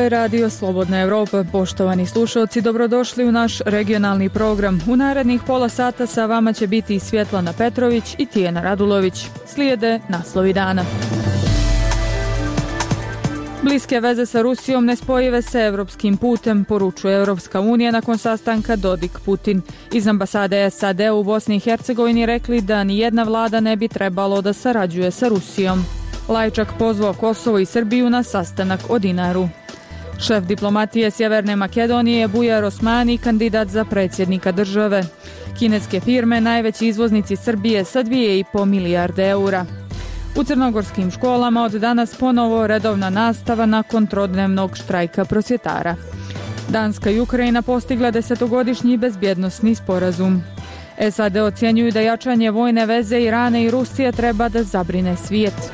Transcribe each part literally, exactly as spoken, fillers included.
je Radio Slobodna Evropa. Poštovani slušalci, dobrodošli u naš regionalni program. U narednih pola sata sa vama će biti Svjetlana Petrović i Tijena Radulović. Slijede naslovi dana. Bliske veze sa Rusijom nespojive se evropskim putem, poručuje Evropska unija nakon sastanka Dodik-Putin. Iz ambasade S A D u Bosni i Hercegovini rekli da nijedna vlada ne bi trebalo da sarađuje sa Rusijom. Lajčak pozvao Kosovo i Srbiju na sastanak o dinaru. Šef diplomatije Sjeverne Makedonije Bujar Osmani kandidat za predsjednika države. Kineske firme najveći izvoznici Srbije sa dvije i po milijarde eura. U crnogorskim školama od danas ponovo redovna nastava nakon trodnevnog štrajka prosvjetara. Danska i Ukrajina postigla desetogodišnji bezbjednosni sporazum. S A D ocjenjuju da jačanje vojne veze Irana i Rusije treba da zabrine svijet.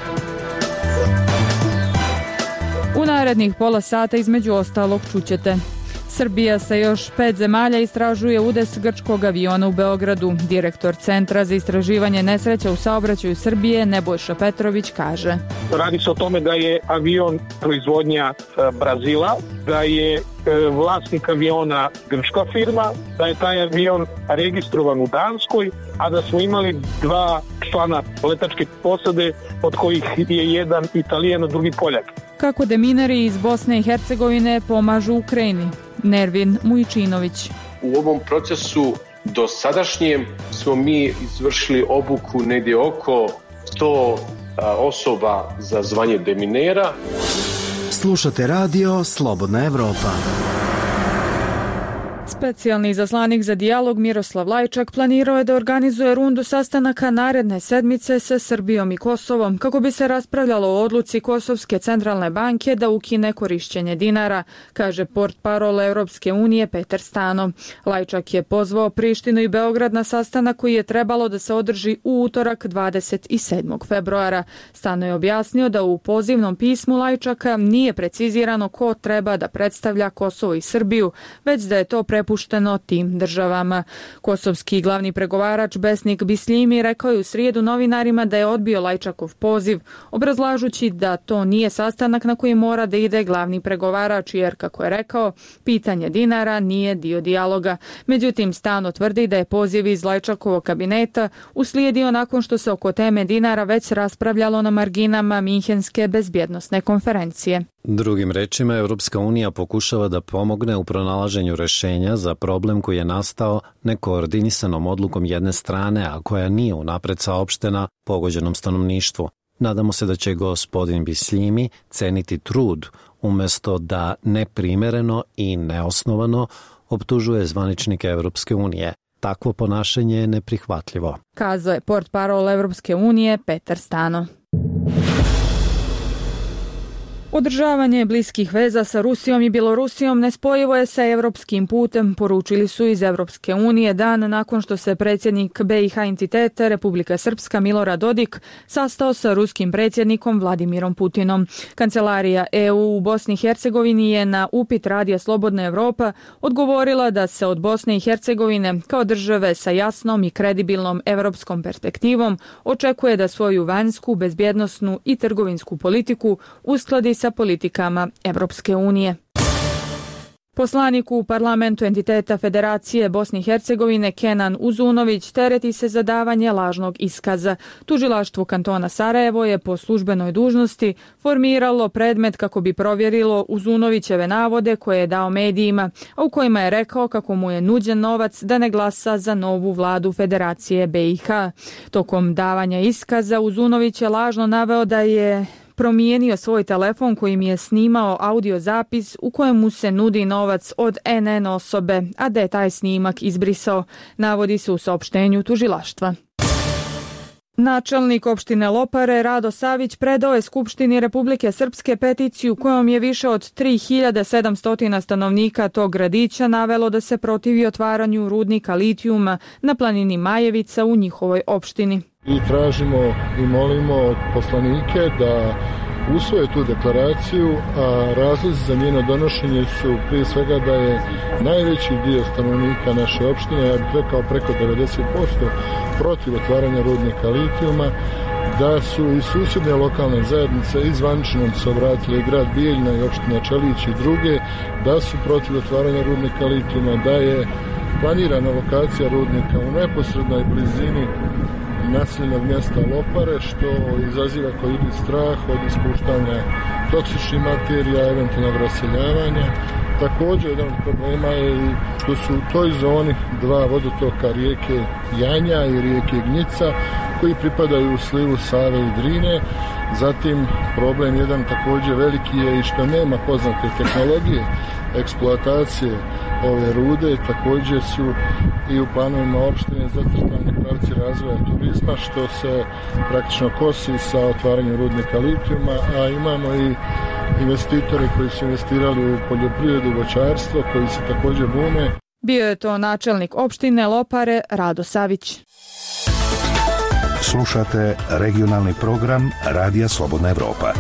U narednih pola sata između ostalog čućete. Srbija sa još pet zemalja istražuje udes grčkog aviona u Beogradu. Direktor Centra za istraživanje nesreća u saobraćaju Srbije Nebojša Petrović kaže: Radi se o tome da je avion proizvodnja Brazila, da je vlasnik aviona grčka firma, da je taj avion registrovan u Danskoj, a da smo imali dva člana letačke posade, od kojih je jedan Italijan, a drugi Poljak. Kako demineri iz Bosne i Hercegovine pomažu Ukrajini? Nervin Mujčinović. U ovom procesu do sadašnjem smo mi izvršili obuku negdje oko sto osoba za zvanje deminera. Slušate radio Slobodna Evropa. Specijalni izaslanik za dijalog Miroslav Lajčak planirao je da organizuje rundu sastanaka naredne sedmice sa Srbijom i Kosovom kako bi se raspravljalo o odluci Kosovske centralne banke da ukine korišćenje dinara, kaže portparol Europske unije Petar Stano. Lajčak je pozvao Prištinu i Beograd na sastanak koji je trebalo da se održi u utorak dvadeset sedmog februara. Stano je objasnio da u pozivnom pismu Lajčaka nije precizirano ko treba da predstavlja Kosovo i Srbiju, već da je to prepušteno tim državama. Kosovski glavni pregovarač Besnik Bisljimi rekao je u srijedu novinarima da je odbio Lajčakov poziv, obrazlažući da to nije sastanak na koji mora da ide glavni pregovarač, jer, kako je rekao, pitanje dinara nije dio dijaloga. Međutim, Stano tvrdi da je poziv iz Lajčakovog kabineta uslijedio nakon što se oko teme dinara već raspravljalo na marginama Minhenske bezbjednosne konferencije. Drugim rečima, Evropska unija pokušava da pomogne u pronalaženju rešenja za problem koji je nastao nekoordinisanom odlukom jedne strane, a koja nije unapred saopštena pogođenom stanovništvu. Nadamo se da će gospodin Bisljimi ceniti trud umjesto da neprimereno i neosnovano optužuje zvaničnike Evropske unije. Takvo ponašanje je neprihvatljivo, kazao je portparol Evropske unije Petar Stano. Održavanje bliskih veza sa Rusijom i Bjelorusijom nespojivo je sa evropskim putem, poručili su iz Evropske unije dan nakon što se predsjednik B i H entiteta Republika Srpska Milorad Dodik sastao sa ruskim predsjednikom Vladimirom Putinom. Kancelarija E U u Bosni i Hercegovini je na upit Radija Slobodna Evropa odgovorila da se od Bosne i Hercegovine kao države sa jasnom i kredibilnom evropskom perspektivom očekuje da svoju vanjsku, bezbjednosnu i trgovinsku politiku uskladi sa politikama Evropske unije. Poslanik u parlamentu entiteta Federacije Bosne i Hercegovine Kenan Uzunović tereti se za davanje lažnog iskaza. Tužilaštvo kantona Sarajevo je po službenoj dužnosti formiralo predmet kako bi provjerilo Uzunovićeve navode koje je dao medijima, a u kojima je rekao kako mu je nuđen novac da ne glasa za novu vladu Federacije B i H. Tokom davanja iskaza Uzunović je lažno naveo da je promijenio svoj telefon kojim je snimao audio zapis u kojemu se nudi novac od N N osobe, a da je taj snimak izbrisao, navodi se u saopštenju tužilaštva. Načelnik opštine Lopare Rado Savić predao je Skupštini Republike Srpske peticiju kojom je više od tri hiljade sedamsto stanovnika tog gradića navelo da se protivi otvaranju rudnika litijuma na planini Majevica u njihovoj opštini. I tražimo i molimo od poslanike da usvoje tu deklaraciju, a razlozi za njeno donošenje su prije svega da je najveći dio stanovnika naše opštine, ja bih rekao preko devedeset posto, protiv otvaranja rudnika litijuma, da su i susjedne lokalne zajednice i zvanično se obratili i grad Bijeljina i opština Čelić i druge, da su protiv otvaranja rudnika litijuma, da je planirana lokacija rudnika u neposrednoj blizini naseljenog mjesta Lopare, što izaziva kod ljudi strah od ispuštanja toksičnih materija, eventualnog raseljavanja. Također, jedan od problema je i što su u toj zoni dva vodotoka rijeke Janja i rijeke Gnjica, koji pripadaju u slivu Save i Drine. Zatim, problem jedan također veliki je i što nema poznate tehnologije eksploatacije ove rude. Također su i u planovima opštine zacrtani pravci razvoja turizma, što se praktično kosi sa otvaranjem rudnika litijuma, a imamo i investitore koji su investirali u poljoprivredu, voćarstvo, koji se također bune. Bio je to načelnik opštine Lopare Rado Savić. Slušate regionalni program Radija Slobodna Evropa.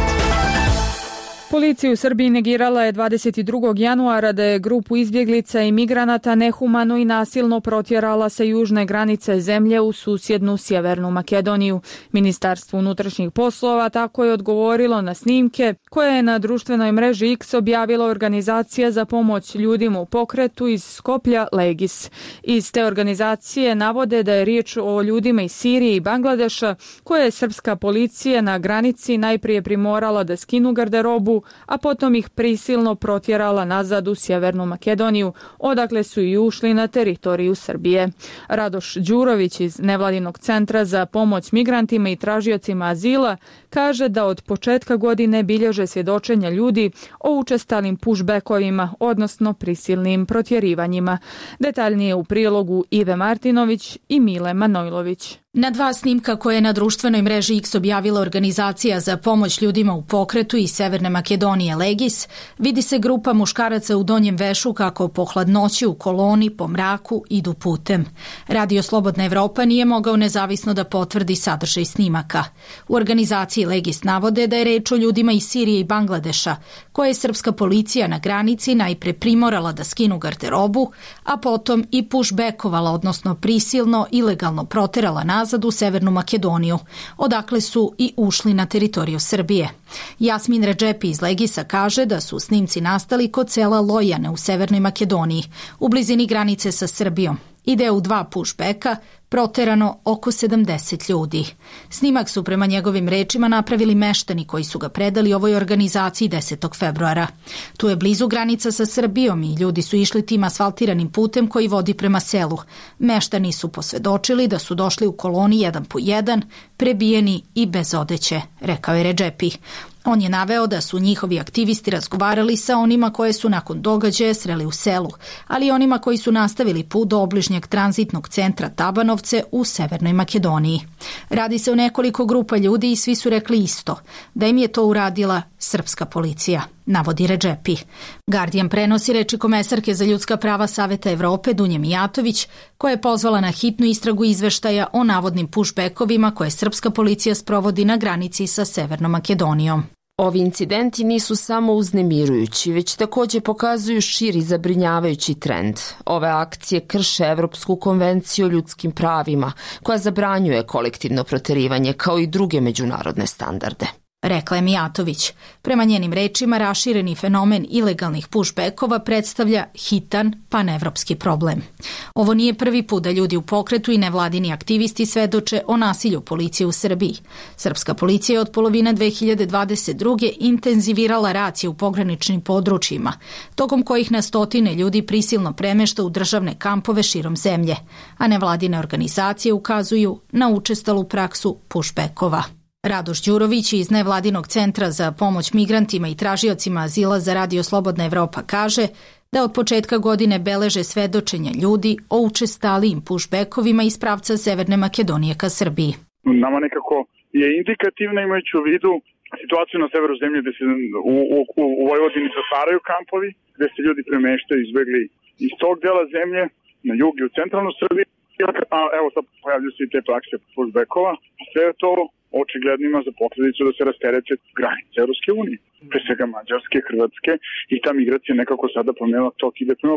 Policija u Srbiji negirala je dvadeset drugog januara da je grupu izbjeglica i migranata nehumano i nasilno protjerala sa južne granice zemlje u susjednu Sjevernu Makedoniju. Ministarstvo unutrašnjih poslova tako je odgovorilo na snimke koje je na društvenoj mreži X objavila organizacija za pomoć ljudima u pokretu iz Skoplja Legis. Iz te organizacije navode da je riječ o ljudima iz Sirije i Bangladeša koje je srpska policija na granici najprije primorala da skinu garderobu, a potom ih prisilno protjerala nazad u Sjevernu Makedoniju, odakle su i ušli na teritoriju Srbije. Radoš Đurović iz Nevladinog centra za pomoć migrantima i tražiocima azila kaže da od početka godine bilježe svjedočenja ljudi o učestalim pushbackovima, odnosno prisilnim protjerivanjima. Detaljnije u prilogu Ive Martinović i Mile Manojlović. Na dva snimka koje je na društvenoj mreži X objavila organizacija za pomoć ljudima u pokretu iz Severne Makedonije Legis, vidi se grupa muškaraca u donjem vešu kako po hladnoći u koloni, po mraku idu putem. Radio Slobodna Evropa nije mogao nezavisno da potvrdi sadržaj snimaka. U organizaciji Legis navode da je reč o ljudima iz Sirije i Bangladeša, koje je srpska policija na granici najpre primorala da skinu garderobu, a potom i pushbackovala, odnosno prisilno, ilegalno proterala nazad u Severnu Makedoniju, odakle su i ušli na teritoriju Srbije. Jasmin Redžepi iz Legisa kaže da su snimci nastali kod sela Lojane u Severnoj Makedoniji, u blizini granice sa Srbijom. Ide u dva pushbacka, proterano oko sedamdeset ljudi. Snimak su prema njegovim rečima napravili meštani koji su ga predali ovoj organizaciji desetog februara. Tu je blizu granica sa Srbijom i ljudi su išli tim asfaltiranim putem koji vodi prema selu. Meštani su posvedočili da su došli u koloni jedan po jedan, prebijeni i bez odeće, rekao je Redžepi. On je naveo da su njihovi aktivisti razgovarali sa onima koje su nakon događaja sreli u selu, ali i onima koji su nastavili put do obližnjeg tranzitnog centra Tabanovce u Severnoj Makedoniji. Radi se o nekoliko grupa ljudi i svi su rekli isto, da im je to uradila srpska policija, navodi Redžepi. Guardian prenosi reči komesarke za ljudska prava Saveta Evrope Dunje Mijatović, koja je pozvala na hitnu istragu izveštaja o navodnim pushbackovima koje srpska policija sprovodi na granici sa Severnom Makedonijom. Ovi incidenti nisu samo uznemirujući, već također pokazuju širi zabrinjavajući trend. Ove akcije krše Evropsku konvenciju o ljudskim pravima, koja zabranjuje kolektivno proterivanje kao i druge međunarodne standarde, rekla je Mijatović. Prema njenim rečima, rašireni fenomen ilegalnih pushbackova predstavlja hitan panevropski problem. Ovo nije prvi put da ljudi u pokretu i nevladini aktivisti svedoče o nasilju policije u Srbiji. Srpska policija je od polovine dve hiljade dvadeset druge intenzivirala racije u pograničnim područjima, tokom kojih na stotine ljudi prisilno premešta u državne kampove širom zemlje, a nevladine organizacije ukazuju na učestalu praksu pushbackova. Radoš Đurović iz Nevladinog centra za pomoć migrantima i tražiocima azila za Radio Slobodna Evropa kaže da od početka godine beleže svedočenja ljudi o učestalijim pushbackovima iz pravca Severne Makedonije ka Srbiji. Nama nekako je indikativno, imajući u vidu situaciju na severu zemlje gde se u, u, u Vojvodini zatvaraju kampovi, gde se ljudi premeštaju, izbegli iz tog dela zemlje na jug i u centralnu Srbiju, a evo sad pojavljuju se i te prakse pushbackova. Sve to očigledno ima za posledicu da se rasterete granice Europske unije, pre svega Mađarske, Hrvatske, i ta migracija nekako sada promenila tok ide prema Bosni.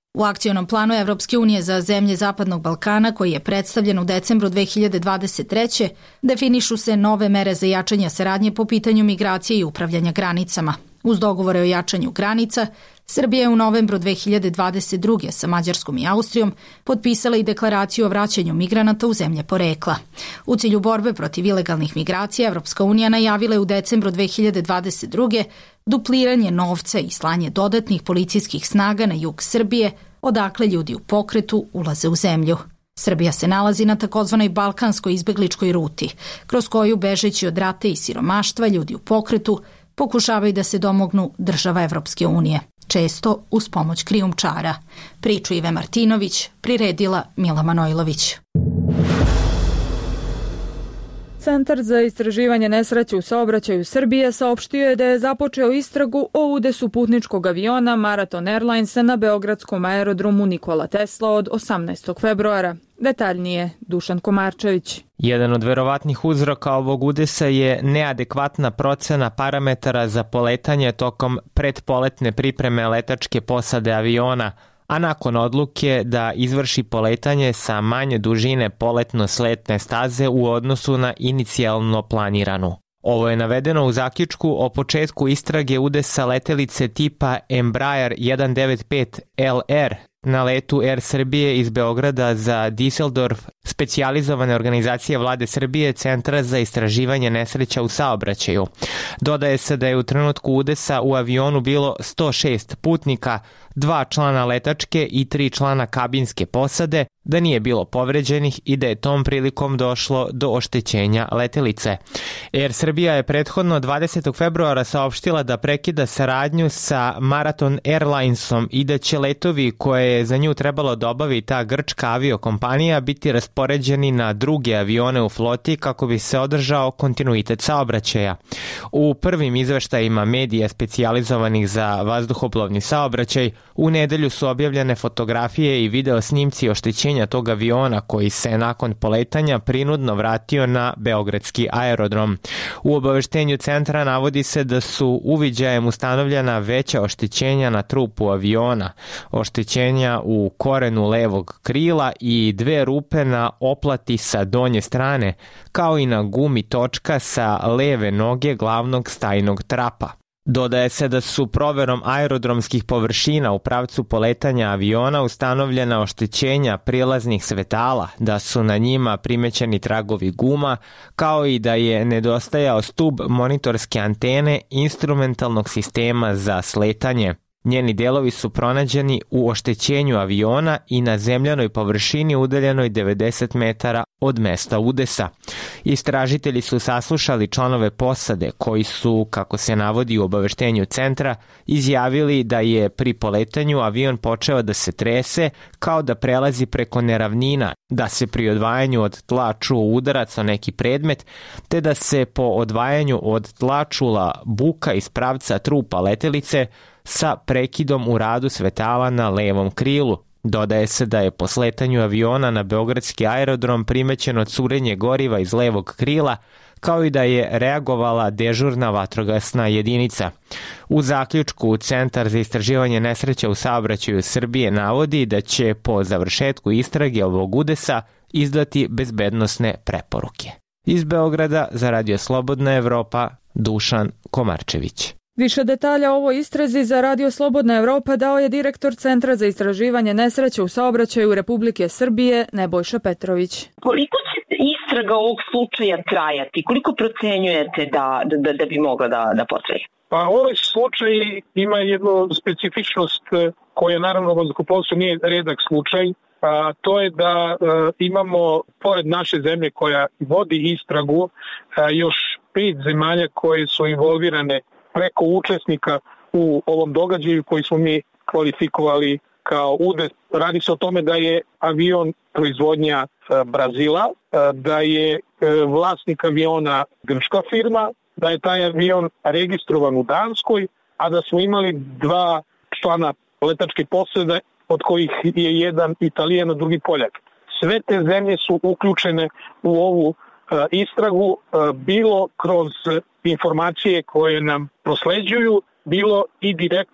U akcionom planu Evropske unije za zemlje Zapadnog Balkana, koji je predstavljen u decembru dve hiljade dvadeset treće, definišu se nove mere za jačanje saradnje po pitanju migracije i upravljanja granicama. Uz dogovore o jačanju granica, Srbija je u novembru dve hiljade dvadeset druge sa Mađarskom i Austrijom potpisala i deklaraciju o vraćanju migranata u zemlje porekla. U cilju borbe protiv ilegalnih migracija, Evropska unija najavila je u decembru dve hiljade dvadeset druge dupliranje novca i slanje dodatnih policijskih snaga na jug Srbije, odakle ljudi u pokretu ulaze u zemlju. Srbija se nalazi na takozvanoj balkanskoj izbegličkoj ruti, kroz koju, bežeći od rata i siromaštva, ljudi u pokretu pokušavaju da se domognu država Evropske unije, često uz pomoć krijumčara. Priču Ive Martinović priredila Mila Manojlović. Centar za istraživanje nesreće u saobraćaju Srbije saopštio je da je započeo istragu o udesu putničkog aviona Marathon Airlinesa na beogradskom aerodromu Nikola Tesla od osamnaestog februara. Detaljnije Dušan Komarčević. Jedan od verovatnih uzroka ovog udesa je neadekvatna procena parametara za poletanje tokom predpoletne pripreme letačke posade aviona, a nakon odluke da izvrši poletanje sa manje dužine poletno-sletne staze u odnosu na inicijalno planiranu. Ovo je navedeno u zaključku o početku istrage udesa letelice tipa Embraer sto devedeset pet L R na letu Air Srbije iz Beograda za Düsseldorf, specijalizovane organizacije Vlade Srbije Centra za istraživanje nesreća u saobraćaju. Dodaje se da je u trenutku udesa u avionu bilo sto šest putnika, dva člana letačke i tri člana kabinske posade, da nije bilo povređenih i da je tom prilikom došlo do oštećenja letelice. Air Srbija je prethodno dvadesetog februara saopštila da prekida saradnju sa Marathon Airlinesom i da će letovi koje je za nju trebalo da obavi ta grčka aviokompanija biti raspoređeni na druge avione u floti kako bi se održao kontinuitet saobraćaja. U prvim izveštajima medija specijalizovanih za vazduhoplovni saobraćaj u nedelju su objavljene fotografije i video snimci oštećenja tog aviona koji se nakon poletanja prinudno vratio na beogradski aerodrom. U obaveštenju centra navodi se da su uviđajem ustanovljena veća oštećenja na trupu aviona, oštećenja u korenu levog krila i dve rupe na oplati sa donje strane, kao i na gumi točka sa leve noge glavnog stajnog trapa. Dodaje se da su proverom aerodromskih površina u pravcu poletanja aviona ustanovljena oštećenja prilaznih svetala, da su na njima primećeni tragovi guma, kao i da je nedostajao stub monitorske antene instrumentalnog sistema za sletanje. Njeni delovi su pronađeni u oštećenju aviona i na zemljanoj površini udaljenoj devedeset metara od mesta udesa. Istražitelji su saslušali članove posade koji su, kako se navodi u obaveštenju centra, izjavili da je pri poletanju avion počeo da se trese kao da prelazi preko neravnina, da se pri odvajanju od tla čuo udarac o neki predmet, te da se po odvajanju od tla čula buka iz pravca trupa letelice sa prekidom u radu svetala na levom krilu. Dodaje se da je po sletanju aviona na beogradski aerodrom primećeno curenje goriva iz levog krila, kao i da je reagovala dežurna vatrogasna jedinica. U zaključku Centar za istraživanje nesreća u saobraćaju Srbije navodi da će po završetku istrage ovog udesa izdati bezbednosne preporuke. Iz Beograda za Radio Slobodna Evropa, Dušan Komarčević. Više detalja o ovoj istrazi za Radio Slobodna Evropa dao je direktor Centra za istraživanje nesreća u saobraćaju Republike Srbije Nebojša Petrović. Koliko će istraga ovog slučaja trajati? Koliko procenjujete da, da, da bi mogla da, da potraje? Pa ovaj slučaj ima jednu specifičnost koja naravno u vazduhoplovstvu nije redak slučaj, a to je da a, imamo pored naše zemlje koja vodi istragu a, još pet zemalja koje su involvirane preko učesnika u ovom događaju koji smo mi kvalifikovali kao udes. Radi se o tome da je avion proizvodnja Brazila, da je vlasnik aviona grčka firma, da je taj avion registrovan u Danskoj, a da smo imali dva člana letačke posade, od kojih je jedan Italijan, a drugi Poljak. Sve te zemlje su uključene u ovu istragu, bilo kroz informacije koje nam prosleđuju, bilo i direktno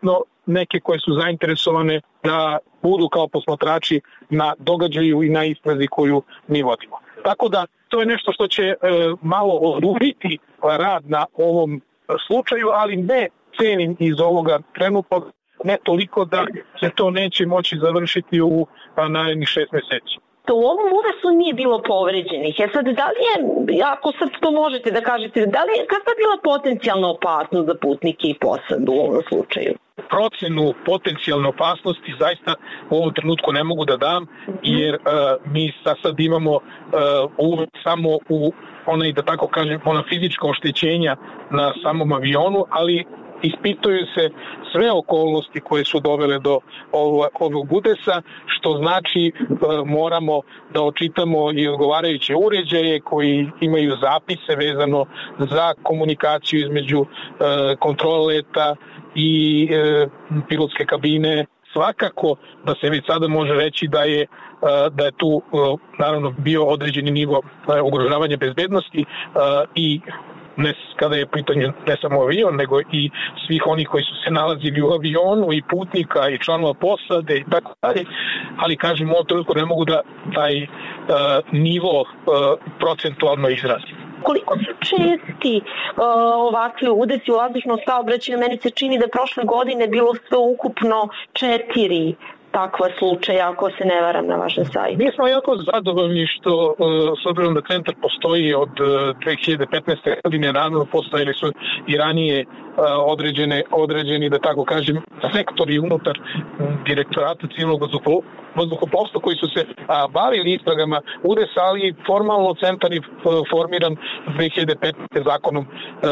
neke koje su zainteresovane da budu kao posmatrači na događaju i na istrazi koju mi vodimo. Tako da to je nešto što će e, malo oduriti rad na ovom slučaju, ali ne cenim iz ovoga trenutnog, ne toliko da se to neće moći završiti u narednih šest meseci. To u ovom udesu nije bilo povređenih. Ja sad, da li je, ako sad to možete da kažete, da li je, kakva je bila potencijalna opasnost za putnike i posadu u ovom slučaju? Procenu potencijalne opasnosti zaista u ovom trenutku ne mogu da dam, jer uh, mi sad imamo uh, uvek samo u onaj, da tako kažem, ona fizička oštećenja na samom avionu, ali ispituju se sve okolnosti koje su dovele do ovog udesa, što znači e, moramo da očitamo i odgovarajuće uređaje koji imaju zapise vezano za komunikaciju između e, kontrole leta i e, pilotske kabine. Svakako da se već sada može reći da je da je tu naravno bio određeni nivo ugrožavanja bezbednosti i ne kada je pitanje ne samo avion, nego i svih onih koji su se nalazili u avionu i putnika i članova posade i tako dalje, ali kažem, ovo toliko ne mogu da taj uh, nivo uh, procentualno izrazim. Koliko su česti uh, ovakvi udesi u vazdušnom saobraćaju? Meni se čini da prošle godine bilo sve ukupno četiri takva slučaja, ako se ne varam, na vašem sajtu. Mi smo jako zadovoljni što, s obzirom da centar postoji od dve hiljade petnaeste. godine, naravno postojali su i ranije određene, određeni, da tako kažem, sektori unutar direktorata civilnog vazduhoplovstva koji su se bavili istragama udesa, ali formalno centar je formiran dve hiljade petnaeste. zakonom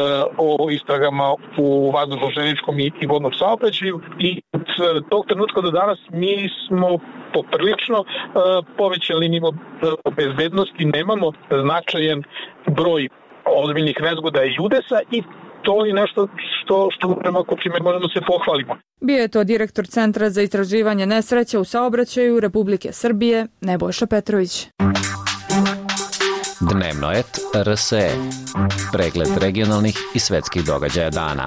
o istragama u vazdušno-železničkom i vodnom saobraćaju i od tog trenutka do danas mi smo poprilično povećali nivo bezbednosti, nemamo značajan broj ozbiljnih nezgoda i udesa i to je nešto što, što premako čime možemo se pohvalimo. Bio je to direktor Centra za istraživanje nesreća u saobraćaju Republike Srbije, Nebojša Petrović. Dnevnoet R S E. Pregled regionalnih i svetskih događaja dana.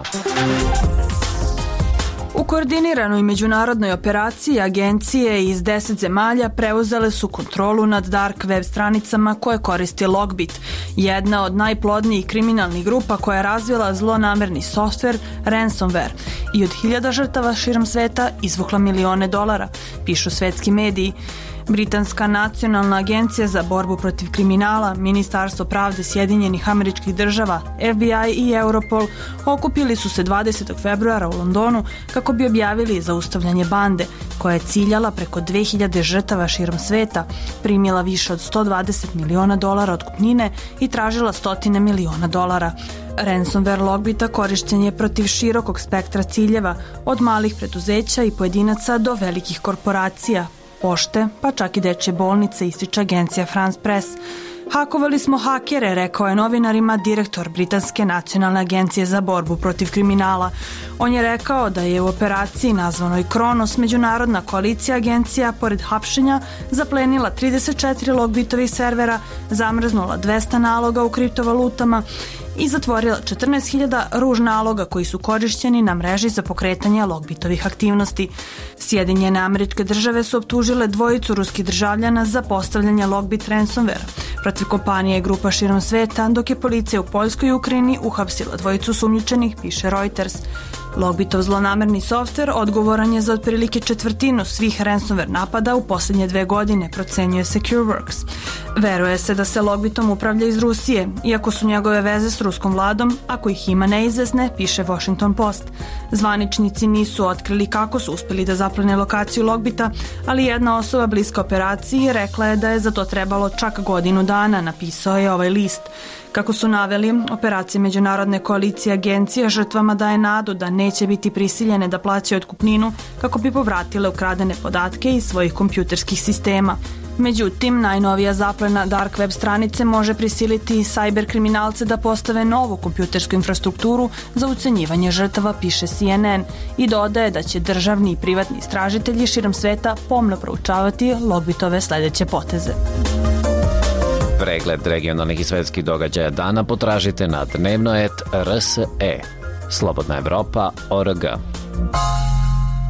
U koordiniranoj međunarodnoj operaciji agencije iz deset zemalja preuzele su kontrolu nad dark web stranicama koje koristi Logbit, jedna od najplodnijih kriminalnih grupa koja je razvila zlonamerni softver ransomware i od hiljada žrtava širom sveta izvukla milione dolara, pišu svetski mediji. Britanska nacionalna agencija za borbu protiv kriminala, Ministarstvo pravde Sjedinjenih Američkih Država, F B I i Europol okupili su se dvadesetog februara u Londonu kako bi objavili zaustavljanje bande, koja je ciljala preko dve hiljade žrtava širom sveta, primila više od sto dvadeset miliona dolara otkupnine i tražila stotine miliona dolara. Ransomware Logbita korišćen je protiv širokog spektra ciljeva, od malih preduzeća i pojedinaca do velikih korporacija, pošte, pa čak i dečje bolnice, ističe agencija France Press. Hakovali smo hakere, rekao je novinarima direktor Britanske nacionalne agencije za borbu protiv kriminala. On je rekao da je u operaciji nazvanoj Kronos međunarodna koalicija agencija, pored hapšenja, zaplenila trideset četiri Logbitovih servera, zamrznula dvesta naloga u kriptovalutama i zatvorila četrnaest hiljada ruž naloga koji su korišćeni na mreži za pokretanje Logbitovih aktivnosti. Sjedinjene Američke Države su optužile dvojicu ruskih državljana za postavljanje Logbit ransomware protiv kompanije i grupa širom sveta, dok je policija u Poljskoj i Ukrajini uhapsila dvojicu sumnjičenih, piše Reuters. Logbitov zlonamerni softver odgovoran je za otprilike četvrtinu svih ransomware napada u posljednje dve godine, procenjuje SecureWorks. Veruje se da se Logbitom upravlja iz Rusije, iako su njegove veze s ruskom vladom, ako ih ima neizvesne, piše Washington Post. Zvaničnici nisu otkrili kako su uspeli da zaplene lokaciju Logbita, ali jedna osoba bliska operaciji rekla je da je za to trebalo čak godinu dana, napisao je ovaj list. Kako su naveli, operacija međunarodne koalicije agencija žrtvama daje nadu da neće biti prisiljene da plaćaju otkupninu kako bi povratile ukradene podatke iz svojih kompjuterskih sistema. Međutim, najnovija zaplena dark web stranice može prisiliti cyber kriminalce da postave novu kompjutersku infrastrukturu za ucenjivanje žrtava, piše C N N, i dodaje da će državni i privatni istražitelji širom sveta pomno proučavati Logbitove sledeće poteze. Pregled regionalnih i svetskih događaja dana potražite na dnevnoet R S E. Slobodna Evropa, O R G.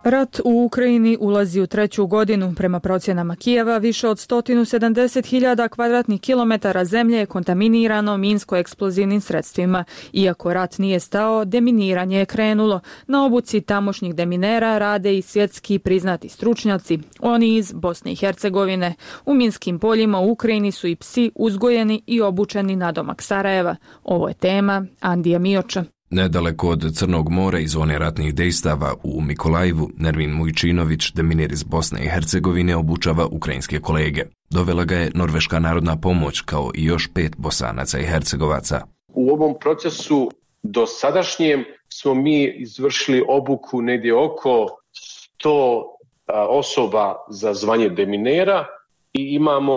Rat u Ukrajini ulazi u treću godinu. Prema procjenama Kijeva, više od sto sedamdeset hiljada kvadratnih kilometara zemlje je kontaminirano minsko-eksplozivnim sredstvima. Iako rat nije stao, deminiranje je krenulo. Na obuci tamošnjih deminera rade i svjetski priznati stručnjaci, oni iz Bosne i Hercegovine. U minskim poljima u Ukrajini su i psi uzgojeni i obučeni nadomak Sarajeva. Ovo je tema Andija Mioča. Nedaleko od Crnog mora i zone ratnih dejstava u Mikolajivu, Nermin Mujčinović, deminer iz Bosne i Hercegovine, obučava ukrajinske kolege. Dovela ga je Norveška narodna pomoć, kao i još pet Bosanaca i Hercegovaca. U ovom procesu do sadašnjem smo mi izvršili obuku negdje oko sto osoba za zvanje deminera i imamo,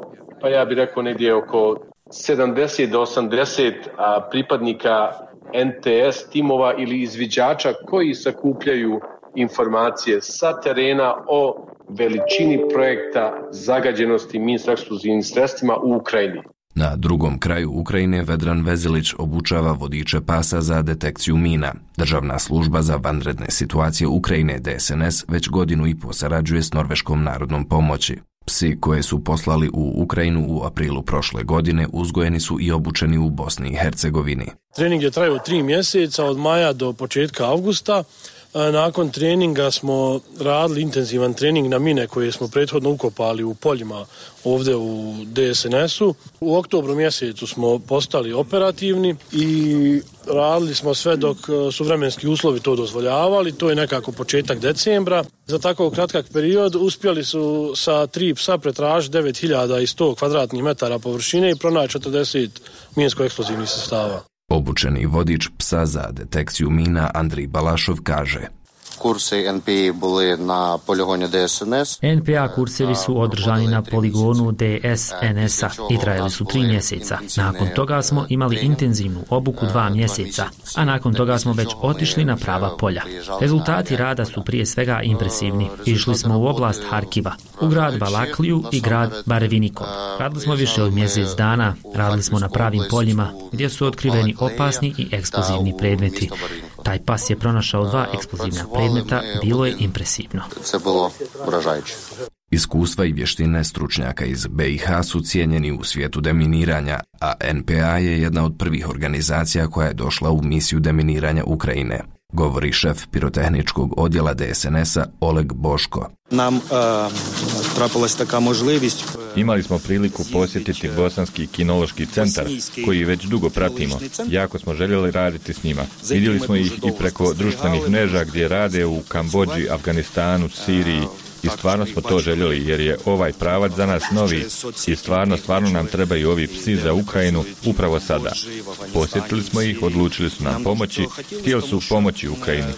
pa ja bih rekao, negdje oko sedamdeset do osamdeset pripadnika en te es timova ili izviđača koji sakupljaju informacije sa terena o veličini projekta zagađenosti minsko-eksplozivnim sredstvima u Ukrajini. Na drugom kraju Ukrajine Vedran Vezilić obučava vodiče pasa za detekciju mina. Državna služba za vanredne situacije Ukrajine de es en es već godinu i po sarađuje s Norveškom narodnom pomoći. Psi koje su poslali u Ukrajinu u aprilu prošle godine uzgojeni su i obučeni u Bosni i Hercegovini. Trening je trajao tri mjeseca, od maja do početka avgusta. Nakon treninga smo radili intenzivan trening na mine koje smo prethodno ukopali u poljima ovdje u de es en esu. U oktobru mjesecu smo postali operativni i radili smo sve dok su vremenski uslovi to dozvoljavali. To je nekako početak decembra. Za tako kratak period uspjeli su sa tri psa pretražiti devet hiljada sto kvadratnih metara površine i pronaći četrdeset minsko-eksplozivnih sredstava. Obučeni vodič psa za detekciju mina Andrij Balašov kaže: Kursi en pe a bili na poligonu de es en es. en pe a kursevi su održani na poligonu de es en esa i trajali su tri mjeseca. Nakon toga smo imali intenzivnu obuku dva mjeseca, a nakon toga smo već otišli na prava polja. Rezultati rada su prije svega impresivni. Išli smo u oblast Harkiva, u grad Balakliju i grad Barevinikov. Radili smo više od mjesec dana, radili smo na pravim poljima gdje su otkriveni opasni i eksplozivni predmeti. Taj pas je pronašao dva eksplozivna predmeta, bilo je impresivno. Iskustva i vještine stručnjaka iz be i ha su cijenjeni u svijetu deminiranja, a en pe a je jedna od prvih organizacija koja je došla u misiju deminiranja Ukrajine, govori šef pirotehničkog odjela de es en esa Oleg Boško. Nam uh, trapila se taka možljivost. Imali smo priliku posjetiti Bosanski kinološki centar, koji već dugo pratimo. Jako smo željeli raditi s njima. Vidjeli smo ih i preko društvenih mreža gdje rade u Kambodži, Afganistanu, Siriji. I stvarno smo to željeli jer je ovaj pravac za nas novi i stvarno, stvarno nam trebaju ovi psi za Ukrajinu upravo sada. Posjetili smo ih, odlučili su nam pomoći, htjeli su pomoći Ukrajini.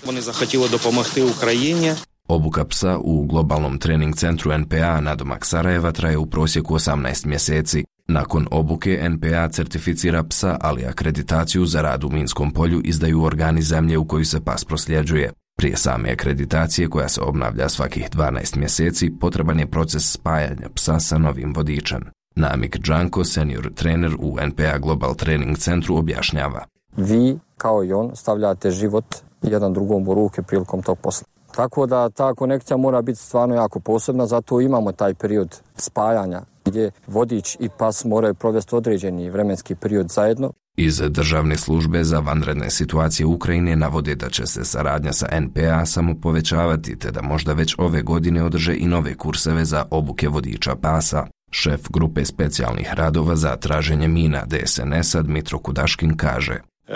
Obuka psa u globalnom trening centru en pe a nadomak Sarajeva traje u prosjeku osamnaest mjeseci. Nakon obuke en pe a certificira psa, ali akreditaciju za rad u minskom polju izdaju organi zemlje u koju se pas prosljeđuje. Prije same akreditacije, koja se obnavlja svakih dvanaest mjeseci, potreban je proces spajanja psa sa novim vodičem. Namik Džanko, senior trener u en pe a Global Training Centru, objašnjava. Vi, kao i on, stavljate život jedan drugom u ruke prilikom tog posla. Tako da ta konekcija mora biti stvarno jako posebna, zato imamo taj period spajanja gdje vodič i pas moraju provesti određeni vremenski period zajedno. Iz Državne službe za vanredne situacije Ukrajine navode da će se saradnja sa en pe a samo povećavati, te da možda već ove godine održe i nove kurseve za obuke vodiča pasa. Šef grupe specijalnih radova za traženje mina de es en esa Dmitro Kudaškin kaže: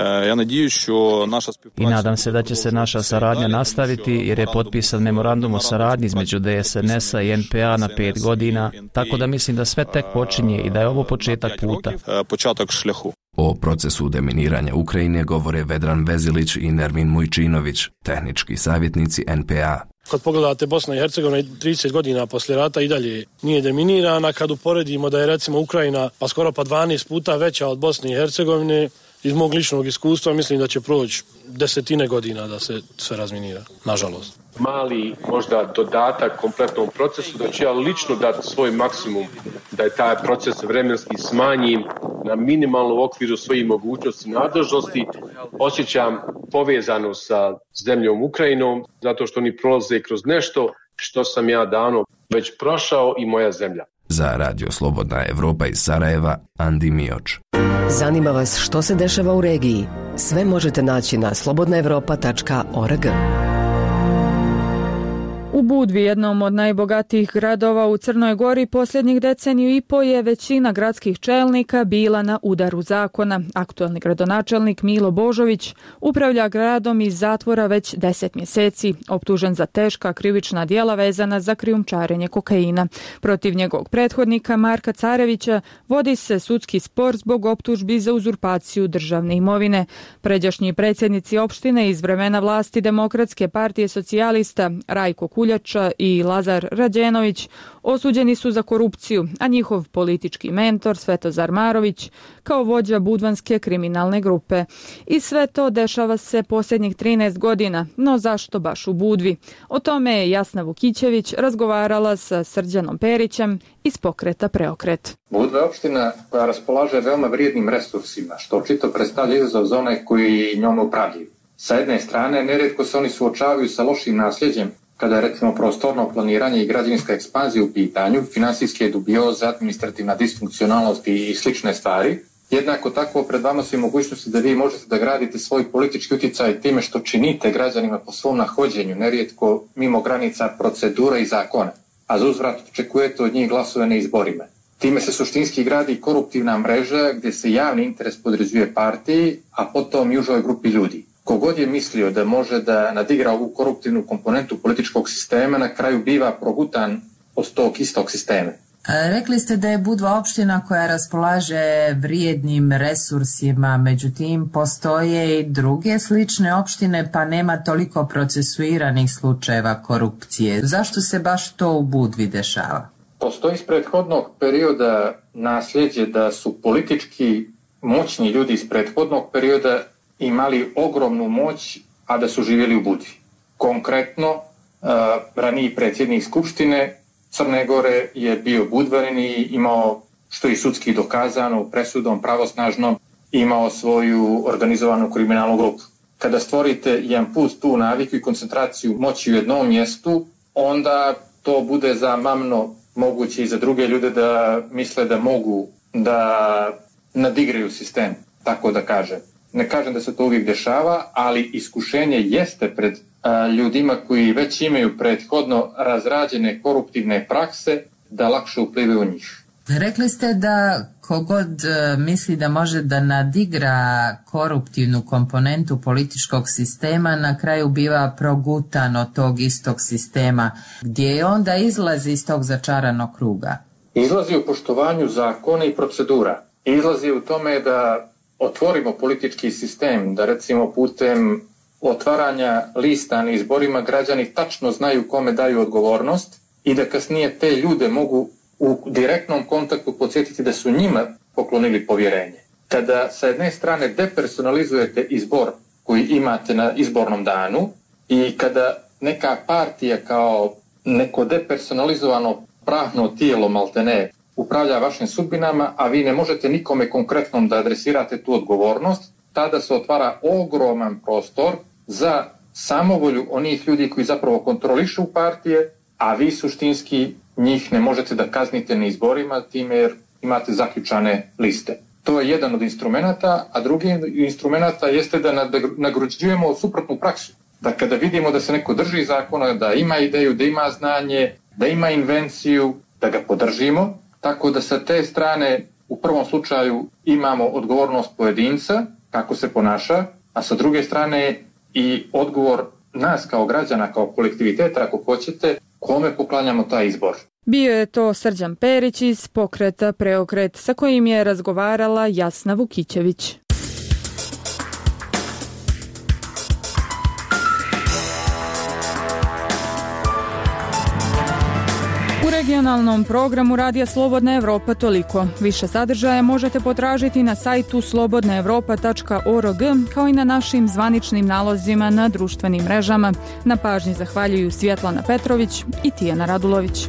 I nadam se da će se naša saradnja nastaviti jer je potpisan memorandum o saradnji između de es en esa i en pe a na pet godina, tako da mislim da sve tek počinje i da je ovo početak puta. O procesu deminiranja Ukrajine govore Vedran Vezilić i Nermin Mujčinović, tehnički savjetnici en pe a. Kad pogledate, Bosna i Hercegovina trideset godina poslije rata i dalje nije deminirana. Kad uporedimo da je recimo Ukrajina pa skoro pa dvanaest puta veća od Bosne i Hercegovine, iz mog ličnog iskustva mislim da će proći desetine godina da se sve razminira, nažalost. Mali možda dodatak kompletnom procesu, da ću ja lično dati svoj maksimum da je taj proces vremenski smanjim na minimalnu okviru svojih mogućnosti i nadležnosti. Osjećam povezano sa zemljom Ukrajinom, zato što oni prolaze kroz nešto što sam ja davno već prošao i moja zemlja. Za Radio Slobodna Evropa iz Sarajeva, Andi Mioč. Zanima vas što se dešava u regiji? Sve možete naći na slobodna evropa tačka org. U Budvi, jednom od najbogatijih gradova u Crnoj Gori, posljednjih deceniju i po je većina gradskih čelnika bila na udaru zakona. Aktualni gradonačelnik Milo Božović upravlja gradom iz zatvora već deset mjeseci, optužen za teška krivična djela vezana za krijumčarenje kokaina. Protiv njegovog prethodnika Marka Carevića vodi se sudski spor zbog optužbi za uzurpaciju državne imovine. Pređašnji predsjednici opštine iz vremena vlasti Demokratske partije socijalista Rajko Kuljača i Lazar Rađenović osuđeni su za korupciju, a njihov politički mentor Svetozar Marović kao vođa budvanske kriminalne grupe. I sve to dešava se posljednjih trinaest godina, no zašto baš u Budvi? O tome je Jasna Vukićević razgovarala sa Srđanom Perićem iz pokreta Preokret. Budva je opština koja raspolaže veoma vrijednim resursima, što očito predstavlja izazov za one koji njome upravljaju. Sa jedne strane, nerijetko se oni suočavaju sa lošim nasljeđem, kada je recimo prostorno planiranje i građevinska ekspanzija u pitanju, finansijske dubioze, administrativna disfunkcionalnost i slične stvari. Jednako tako pred vama su i mogućnosti da vi možete da gradite svoj politički utjecaj time što činite građanima po svom nahođenju, nerijetko mimo granica procedura i zakona, a za uzvrat očekujete od njih glasove na izborima. Time se suštinski gradi koruptivna mreža gdje se javni interes podređuje partiji, a potom i užoj grupi ljudi. Kogod je mislio da može da nadigra ovu koruptivnu komponentu političkog sistema, na kraju biva progutan od tog istog sistema. Rekli ste da je Budva opština koja raspolaže vrijednim resursima, međutim postoje i druge slične opštine pa nema toliko procesuiranih slučajeva korupcije. Zašto se baš to u Budvi dešava? Postoji iz prethodnog perioda nasljeđe da su politički moćni ljudi iz prethodnog perioda imali ogromnu moć, a da su živjeli u Budvi. Konkretno, uh, raniji predsjednik Skupštine Crne Gore je bio Budvanin i imao, što je sudski dokazano, presudom pravosnažnom, imao svoju organizovanu kriminalnu grupu. Kada stvorite jedan put tu naviku i koncentraciju moći u jednom mjestu, onda to bude za mamno moguće i za druge ljude da misle da mogu da nadigraju sistem, tako da kažem. Ne kažem da se to uvijek dešava, ali iskušenje jeste pred a, ljudima koji već imaju prethodno razrađene koruptivne prakse da lakše uplivaju u njih. Rekli ste da kogod misli da može da nadigra koruptivnu komponentu političkog sistema, na kraju biva progutan od tog istog sistema, gdje onda izlazi iz tog začaranog kruga. Izlazi u poštovanju zakona i procedura. Izlazi u tome da otvorimo politički sistem, da recimo putem otvaranja lista na izborima građani tačno znaju kome daju odgovornost i da kasnije te ljude mogu u direktnom kontaktu podsjetiti da su njima poklonili povjerenje. Kada sa jedne strane depersonalizujete izbor koji imate na izbornom danu i kada neka partija kao neko depersonalizovano pravno tijelo maltene upravlja vašim sudbinama, a vi ne možete nikome konkretno da adresirate tu odgovornost, tada se otvara ogroman prostor za samovolju onih ljudi koji zapravo kontrolišu partije, a vi suštinski njih ne možete da kaznite na izborima time jer imate zaključane liste. To je jedan od instrumenata, a drugi instrumenata jeste da nagrađujemo suprotnu praksu. Da kada vidimo da se neko drži zakona, da ima ideju, da ima znanje, da ima invenciju, da ga podržimo, tako da sa te strane u prvom slučaju imamo odgovornost pojedinca, kako se ponaša, a sa druge strane i odgovor nas kao građana, kao kolektiviteta, ako hoćete, kome poklanjamo taj izbor. Bio je to Srđan Perić iz pokreta Preokret, sa kojim je razgovarala Jasna Vukićević. U regionalnom programu Radija Slobodna Evropa toliko. Više sadržaja možete potražiti na sajtu slobodna evropa tačka org kao i na našim zvaničnim nalozima na društvenim mrežama. Na pažnji zahvaljuju Svjetlana Petrović i Tijana Radulović.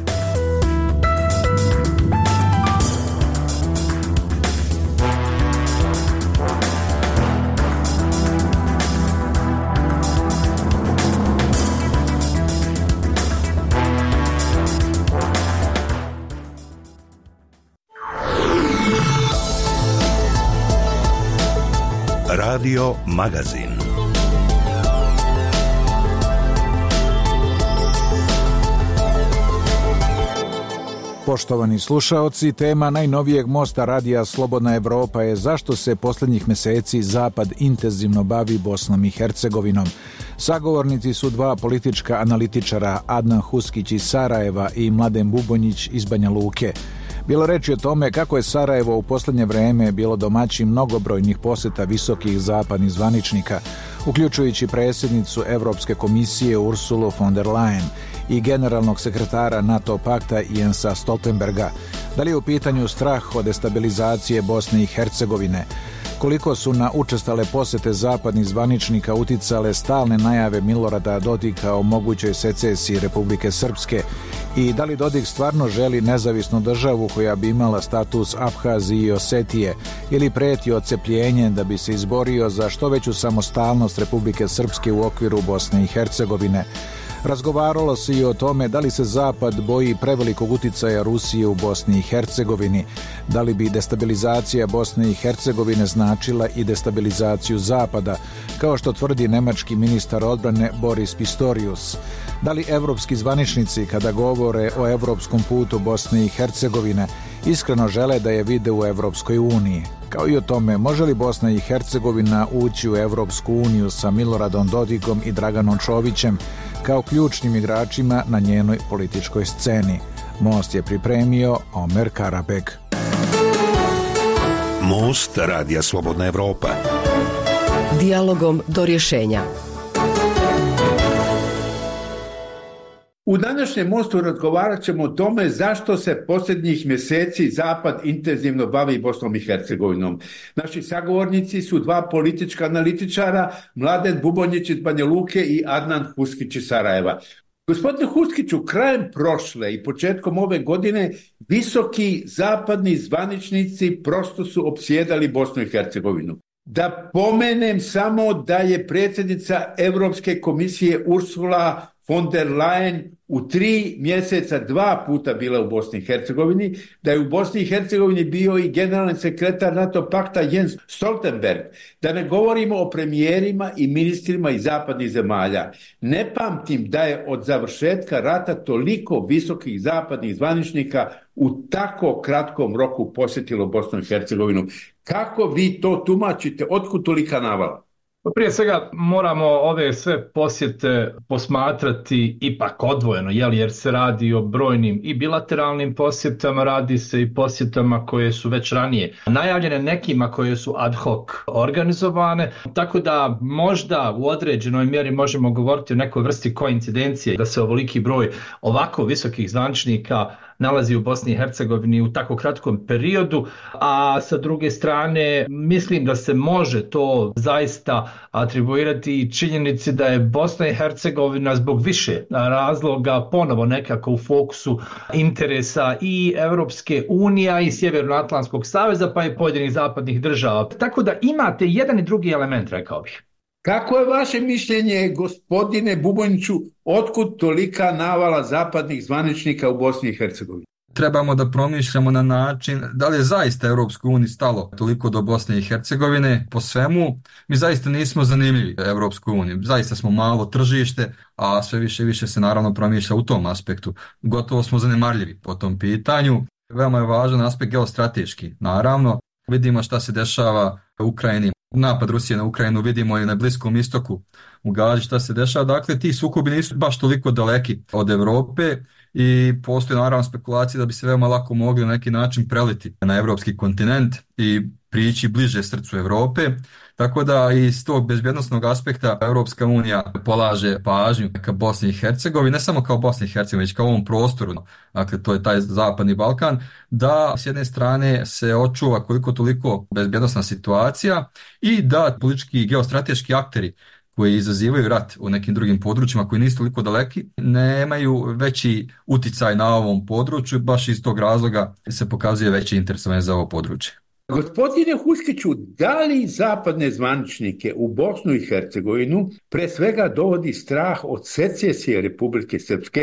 Radio Magazin. Poštovani slušaoci, tema najnovijeg mosta radija Slobodna Evropa je zašto se posljednjih meseci Zapad intenzivno bavi Bosnom i Hercegovinom. Sagovornici su dva politička analitičara, Adnan Huskić iz Sarajeva i Mladen Bubonjić iz Banja Luke. Bilo reči o tome kako je Sarajevo u posljednje vreme bilo domaćin mnogobrojnih posjeta visokih zapadnih zvaničnika, uključujući predsjednicu Evropske komisije Ursulu von der Leyen i generalnog sekretara NATO pakta Jensa Stoltenberga. Da li je u pitanju strah od destabilizacije Bosne i Hercegovine? Koliko su na učestale posjete zapadnih zvaničnika uticale stalne najave Milorada Dodika o mogućoj secesiji Republike Srpske i da li Dodik stvarno želi nezavisnu državu koja bi imala status Abhazije i Osetije ili preti odcepljenje da bi se izborio za što veću samostalnost Republike Srpske u okviru Bosne i Hercegovine? Razgovaralo se i o tome da li se Zapad boji prevelikog uticaja Rusije u Bosni i Hercegovini, da li bi destabilizacija Bosne i Hercegovine značila i destabilizaciju Zapada, kao što tvrdi nemački ministar odbrane Boris Pistorius. Da li evropski zvaničnici kada govore o evropskom putu Bosne i Hercegovine iskreno žele da je vide u Evropskoj uniji? Kao i o tome može li Bosna i Hercegovina ući u Evropsku uniju sa Miloradom Dodikom i Draganom Čovićem kao ključnim igračima na njenoj političkoj sceni. Most je pripremio Omer Karabeg. Most radija Slobodna Evropa. Dijalogom do rješenja. U današnjem mostu razgovarat ćemo o tome zašto se posljednjih mjeseci Zapad intenzivno bavi Bosnom i Hercegovinom. Naši sagovornici su dva politička analitičara, Mladen Bubonjić iz Banja Luke i Adnan Huskić iz Sarajeva. Gospodine Huskiću, krajem prošle i početkom ove godine visoki zapadni zvaničnici prosto su opsjedali Bosnu i Hercegovinu. Da pomenem samo da je predsjednica Europske komisije Ursula von der Leyen u tri mjeseca dva puta bila u Bosni i Hercegovini, da je u Bosni i Hercegovini bio i generalni sekretar NATO pakta Jens Stoltenberg, da ne govorimo o premijerima i ministrima iz zapadnih zemalja. Ne pamtim da je od završetka rata toliko visokih zapadnih zvaničnika u tako kratkom roku posjetilo Bosnu i Hercegovinu. Kako vi to tumačite? Otkud tolika navala? Prije svega moramo ove sve posjete posmatrati ipak odvojeno, jel, jer se radi o brojnim i bilateralnim posjetama, radi se i posjetama koje su već ranije najavljene, nekima koje su ad hoc organizovane, tako da možda u određenoj mjeri možemo govoriti o nekoj vrsti koincidencije da se ovoliki broj ovako visokih zvaničnika nalazi u Bosni i Hercegovini u tako kratkom periodu, a sa druge strane mislim da se može to zaista atribuirati i činjenici da je Bosna i Hercegovina zbog više razloga ponovo nekako u fokusu interesa i Europske unije i Sjevernoatlantskog saveza pa i pojedinih zapadnih država. Tako da imate jedan i drugi element, rekao bih. Kako je vaše mišljenje, gospodine Bubonjiću, otkud tolika navala zapadnih zvaničnika u Bosni i Hercegovini? Trebamo da promišljamo na način da li je zaista Europskoj uniji stalo toliko do Bosne i Hercegovine po svemu. Mi zaista nismo zanimljivi Europskoj uniji, zaista smo malo tržište, a sve više i više se naravno promišlja u tom aspektu. Gotovo smo zanemarljivi po tom pitanju. Veoma je važan aspekt geostrateški, naravno. Vidimo šta se dešava u Ukrajini. Napad Rusije na Ukrajinu vidimo i na Bliskom istoku, u Gazi šta se dešava. Dakle, ti sukobi nisu baš toliko daleki od Europe i postoji naravno spekulacija da bi se veoma lako mogli na neki način preliti na evropski kontinent i prići bliže srcu Europe. Tako da iz tog bezbjednosnog aspekta Europska unija polaže pažnju ka Bosni i Hercegovini, ne samo kao Bosni i Hercegovini, već kao ovom prostoru, dakle to je taj zapadni Balkan, da s jedne strane se očuva koliko toliko bezbjednosna situacija i da politički i geostrateški akteri koji izazivaju rat u nekim drugim područjima koji nisu toliko daleki, nemaju veći uticaj na ovom području, baš iz tog razloga se pokazuje veće interesovanje za ovo područje. Gospodine Huskiću, da li zapadne zvaničnike u Bosnu i Hercegovinu pre svega dovodi strah od secesije Republike Srpske,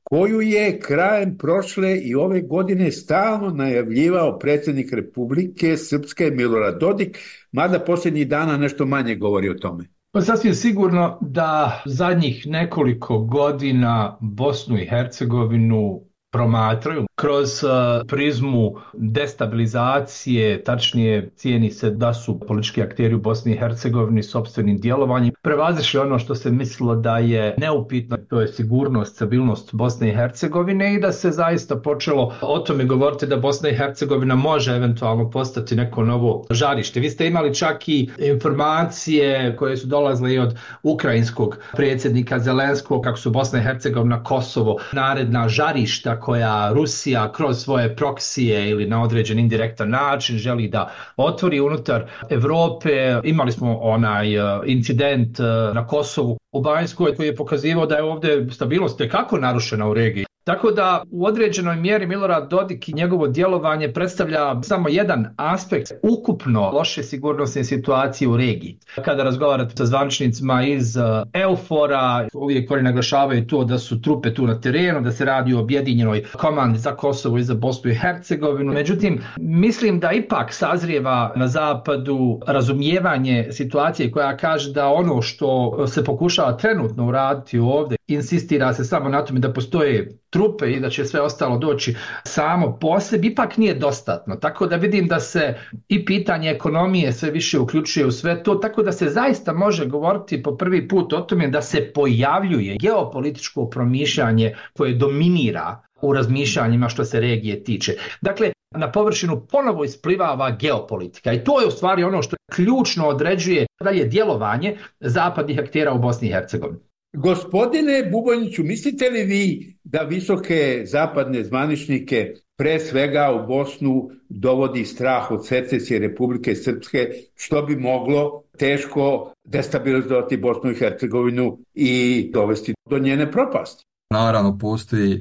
koju je krajem prošle i ove godine stalno najavljivao predsjednik Republike Srpske Milorad Dodik, mada posljednjih dana nešto manje govori o tome. Pa sasvim sigurno da zadnjih nekoliko godina Bosnu i Hercegovinu promatraju kroz prizmu destabilizacije, tačnije cijeni se da su politički akteri u Bosni i Hercegovini sopstvenim djelovanjem prevazišli ono što se mislilo da je neupitno, to je sigurnost, stabilnost Bosne i Hercegovine i da se zaista počelo o tome govoriti da Bosna i Hercegovina može eventualno postati neko novo žarište. Vi ste imali čak i informacije koje su dolazile i od ukrajinskog predsjednika Zelenskog kako su Bosna i Hercegovina, Kosovo naredna žarišta koja Rusija kroz svoje proksije ili na određen indirektan način želi da otvori unutar Europe. Imali smo onaj incident na Kosovu u Banjskoj koji je pokazivao da je ovdje stabilnost tekako narušena u regiji. Tako da u određenoj mjeri Milorad Dodik i njegovo djelovanje predstavlja samo jedan aspekt ukupno loše sigurnosne situacije u regiji. Kada razgovarate sa zvaničnicima iz EUFOR-a, uvijek oni naglašavaju to da su trupe tu na terenu, da se radi o objedinjenoj komandi za Kosovo i za Bosnu i Hercegovinu. Međutim, mislim da ipak sazrijeva na zapadu razumijevanje situacije koja kaže da ono što se pokušava trenutno uraditi ovdje, insistira se samo na tome da postoje trupe i da će sve ostalo doći samo po sebi, ipak nije dostatno. Tako da vidim da se i pitanje ekonomije sve više uključuje u sve to, tako da se zaista može govoriti po prvi put o tome da se pojavljuje geopolitičko promišljanje koje dominira u razmišljanjima što se regije tiče. Dakle, na površinu ponovo isplivava geopolitika i to je u stvari ono što ključno određuje dalje djelovanje zapadnih aktera u Bosni i Hercegovini. Gospodine Buboniću, mislite li vi da visoke zapadne zvaničnike pre svega u Bosnu dovodi strah od secesije Republike Srpske, što bi moglo teško destabilizovati Bosnu i Hercegovinu i dovesti do njene propasti? Naravno, postoji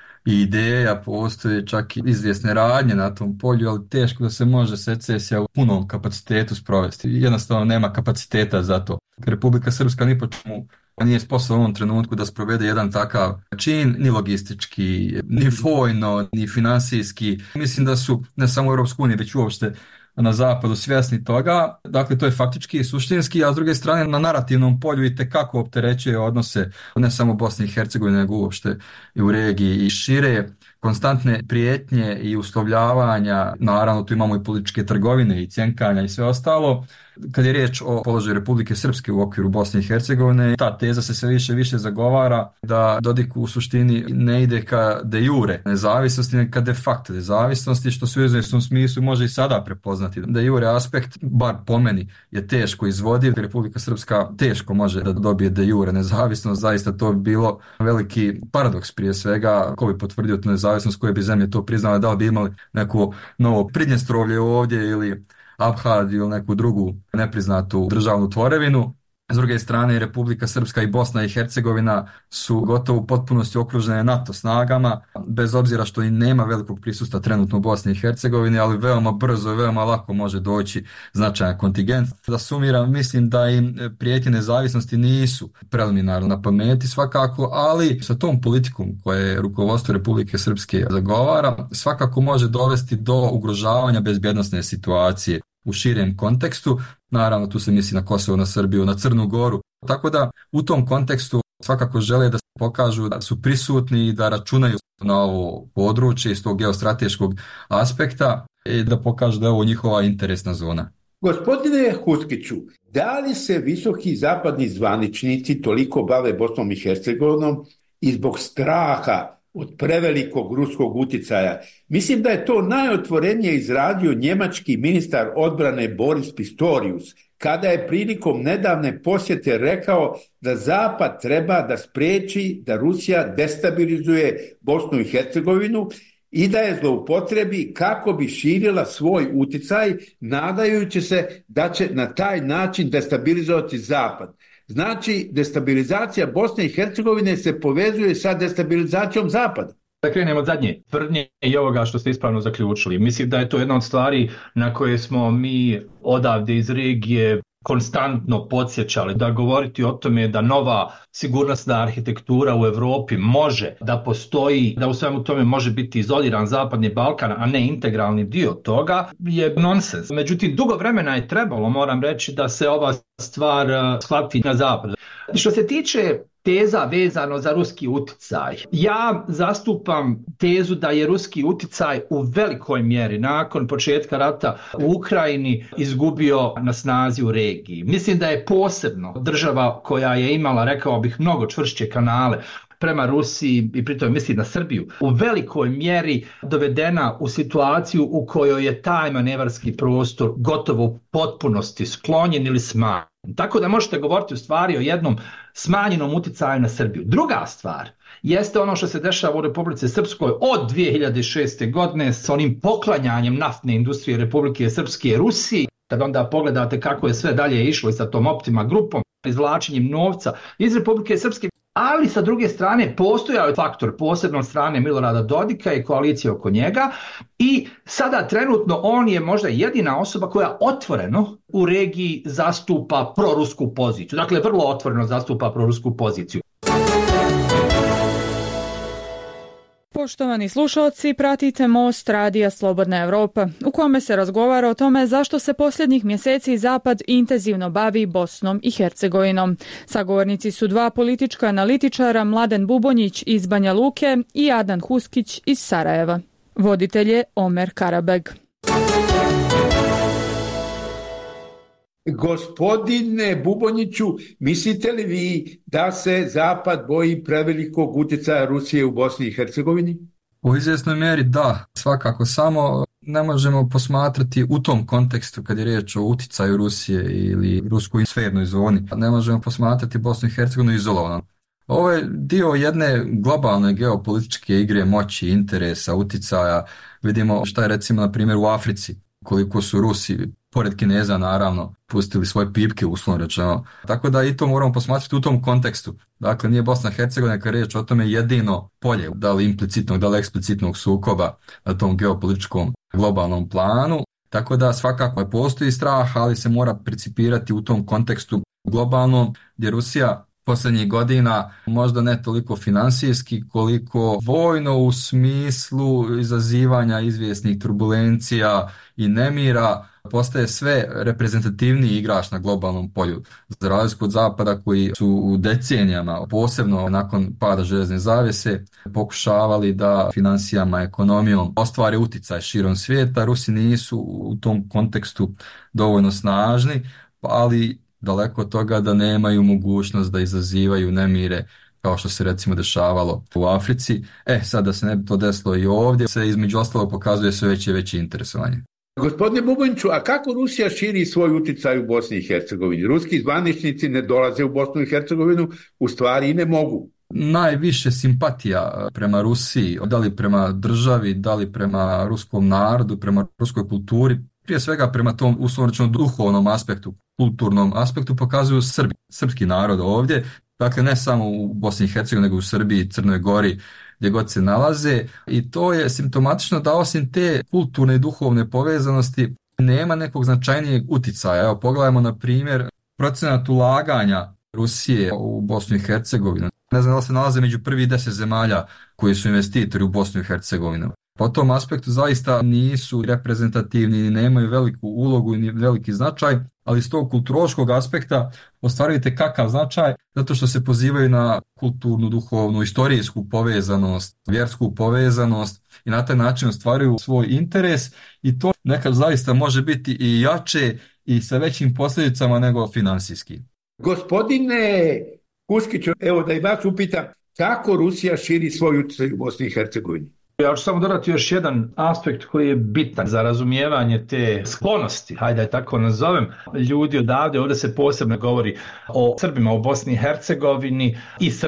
i ideja, postoje čak i izvjesne radnje na tom polju, ali teško da se može secesija u punom kapacitetu sprovesti. Jednostavno nema kapaciteta za to. Republika Srpska ni po čemu nije sposobna u ovom trenutku da sprovede jedan takav čin, ni logistički, ni vojno, ni finansijski. Mislim da su ne samo u Europskoj uniji, već uopšte na zapadu svjesni toga. Dakle, to je faktički i suštinski, a s druge strane na narativnom polju i tekako opterećuje odnose ne samo Bosne i Hercegovine, nego uopšte i u regiji i šire. Konstantne prijetnje i uslovljavanja, naravno tu imamo i političke trgovine i cjenkanja i sve ostalo. Kad je riječ o položaju Republike Srpske u okviru Bosne i Hercegovine, ta teza se sve više više zagovara da Dodik u suštini ne ide ka de jure nezavisnosti, nego ka de facto nezavisnosti, što se u izvjesnom smislu može i sada prepoznati. De jure aspekt, bar po meni, je teško izvodiv. Republika Srpska teško može da dobije de jure nezavisnost, zaista to bi bilo veliki paradoks prije svega, ko bi potvrdio tu nezavisnost, koje bi zemlje to priznale, da li bi imali neko novo Pridnjestrovlje ovdje ili Abhaziju ili neku drugu nepriznatu državnu tvorevinu. S druge strane, Republika Srpska i Bosna i Hercegovina su gotovo u potpunosti okružene NATO snagama, bez obzira što i nema velikog prisustva trenutno u Bosni i Hercegovini, ali veoma brzo i veoma lako može doći značajan kontingent. Da sumiram, mislim da im prijetnje nezavisnosti nisu preliminarno na pameti svakako, ali sa tom politikom koje rukovodstvo Republike Srpske zagovara, svakako može dovesti do ugrožavanja bezbjednosne situacije u širem kontekstu. Naravno, tu se misli na Kosovo, na Srbiju, na Crnu Goru. Tako da u tom kontekstu svakako žele da se pokažu da su prisutni i da računaju na ovo područje iz tog geostrateškog aspekta i da pokažu da je ovo njihova interesna zona. Gospodine Huskiću, da li se visoki zapadni zvaničnici toliko bave Bosnom i Hercegovinom i zbog straha od prevelikog ruskog utjecaja? Mislim da je to najotvorenije izradio njemački ministar odbrane Boris Pistorius, kada je prilikom nedavne posjete rekao da Zapad treba da spriječi da Rusija destabilizuje Bosnu i Hercegovinu i da je zloupotrebi kako bi širila svoj utjecaj, nadajući se da će na taj način destabilizovati Zapad. Znači, destabilizacija Bosne i Hercegovine se povezuje sa destabilizacijom Zapada. Da krenemo od zadnje tvrdnje i ovoga što ste ispravno zaključili. Mislim da je to jedna od stvari na koje smo mi odavde iz regije konstantno podsjećali da govoriti o tome da nova sigurnosna arhitektura u Europi može da postoji, da u svemu tome može biti izoliran Zapadni Balkan, a ne integralni dio toga, je nonsens. Međutim, dugo vremena je trebalo, moram reći, da se ova stvar shvati na zapadu. Što se tiče teza vezano za ruski uticaj, ja zastupam tezu da je ruski uticaj u velikoj mjeri nakon početka rata u Ukrajini izgubio na snazi u regiji. Mislim da je posebno država koja je imala, rekao bih, mnogo čvršće kanale prema Rusiji i pritom mislim na Srbiju, u velikoj mjeri dovedena u situaciju u kojoj je taj manevarski prostor gotovo u potpunosti sklonjen ili smanjen. Tako da možete govoriti u stvari o jednom smanjenom uticaju na Srbiju. Druga stvar jeste ono što se dešava u Republici Srpskoj od dvije hiljade šeste. godine s onim poklanjanjem naftne industrije Republike Srpske Rusiji. Kad onda pogledate kako je sve dalje išlo i sa tom Optima grupom, izvlačenjem novca iz Republike Srpske, ali sa druge strane postojao je faktor posebno od strane Milorada Dodika i koalicije oko njega i sada trenutno on je možda jedina osoba koja otvoreno u regiji zastupa prorusku poziciju. Dakle, vrlo otvoreno zastupa prorusku poziciju. Poštovani slušalci, pratite Most radija Slobodna Evropa, u kome se razgovara o tome zašto se posljednjih mjeseci Zapad intenzivno bavi Bosnom i Hercegovinom. Sagovornici su dva politička analitičara, Mladen Bubonjić iz Banja Luke i Adnan Huskić iz Sarajeva. Voditelj je Omer Karabeg. Gospodine Bubonjiću, mislite li vi da se Zapad boji prevelikog utjecaja Rusije u Bosni i Hercegovini? U izvjesnoj mjeri da, svakako, samo ne možemo posmatrati u tom kontekstu kad je riječ o utjecaju Rusije ili ruskoj sfernoj zoni. Ne možemo posmatrati Bosnu i Hercegovinu izolovano. Ovo je dio jedne globalne geopolitičke igre moći, interesa, utjecaja. Vidimo šta je recimo na primjer u Africi, koliko su Rusi, pored Kineza naravno, pustili svoje pipke, uslovno rečeno. Tako da i to moramo posmatrati u tom kontekstu. Dakle, nije Bosna i Hercegovina kad riječ o tome jedino polje, da li implicitnog, da li eksplicitnog sukoba na tom geopolitičkom globalnom planu. Tako da svakako postoji strah, ali se mora precipirati u tom kontekstu globalnom, gdje Rusija posljednjih godina možda ne toliko finansijski koliko vojno u smislu izazivanja izvjesnih turbulencija i nemira postaje sve reprezentativniji igrač na globalnom polju. Za razliku od Zapada koji su u decenijama, posebno nakon pada željezne zavjese, pokušavali da financijama, ekonomijom ostvare utjecaj širom svijeta, Rusi nisu u tom kontekstu dovoljno snažni, ali daleko od toga da nemaju mogućnost da izazivaju nemire kao što se recimo dešavalo u Africi. E, sad da se ne bi to desilo i ovdje, se između ostalo pokazuje sve veće i veće interesovanje. Gospodine Bubonjiću, a kako Rusija širi svoj utjecaj u Bosni i Hercegovini? Ruski zvaničnici ne dolaze u Bosnu i Hercegovinu, u stvari i ne mogu. Najviše simpatija prema Rusiji, da li prema državi, da li prema ruskom narodu, prema ruskoj kulturi, prije svega prema tom uslovno duhovnom aspektu, kulturnom aspektu pokazuju Srbi, srpski narod ovdje, dakle ne samo u Bosni i Hercegovini, nego u Srbiji, Crnoj Gori, gdje god se nalaze, i to je simptomatično da osim te kulturne i duhovne povezanosti nema nekog značajnijeg uticaja. Evo pogledajmo na primjer procenat ulaganja Rusije u Bosnu i Hercegovinu. Ne znam da li se nalaze među prvih deset zemalja koji su investitori u Bosnu i Hercegovinu. Po tom aspektu zaista nisu reprezentativni i nemaju veliku ulogu i veliki značaj, ali iz tog kulturološkog aspekta ostvarujete kakav značaj, zato što se pozivaju na kulturnu, duhovnu, istorijsku povezanost, vjersku povezanost i na taj način ostvaruju svoj interes i to nekad zaista može biti i jače i sa većim posljedicama nego finansijski. Gospodine Huskiću, evo da i vas upitam, kako Rusija širi svoj utjecaj u Bosni i Hercegovini? Ja ću samo dodati još jedan aspekt koji je bitan za razumijevanje te sklonosti, hajde tako nazovem, ljudi odavde. Ovdje se posebno govori o Srbima u Bosni i Hercegovini i Srbiji.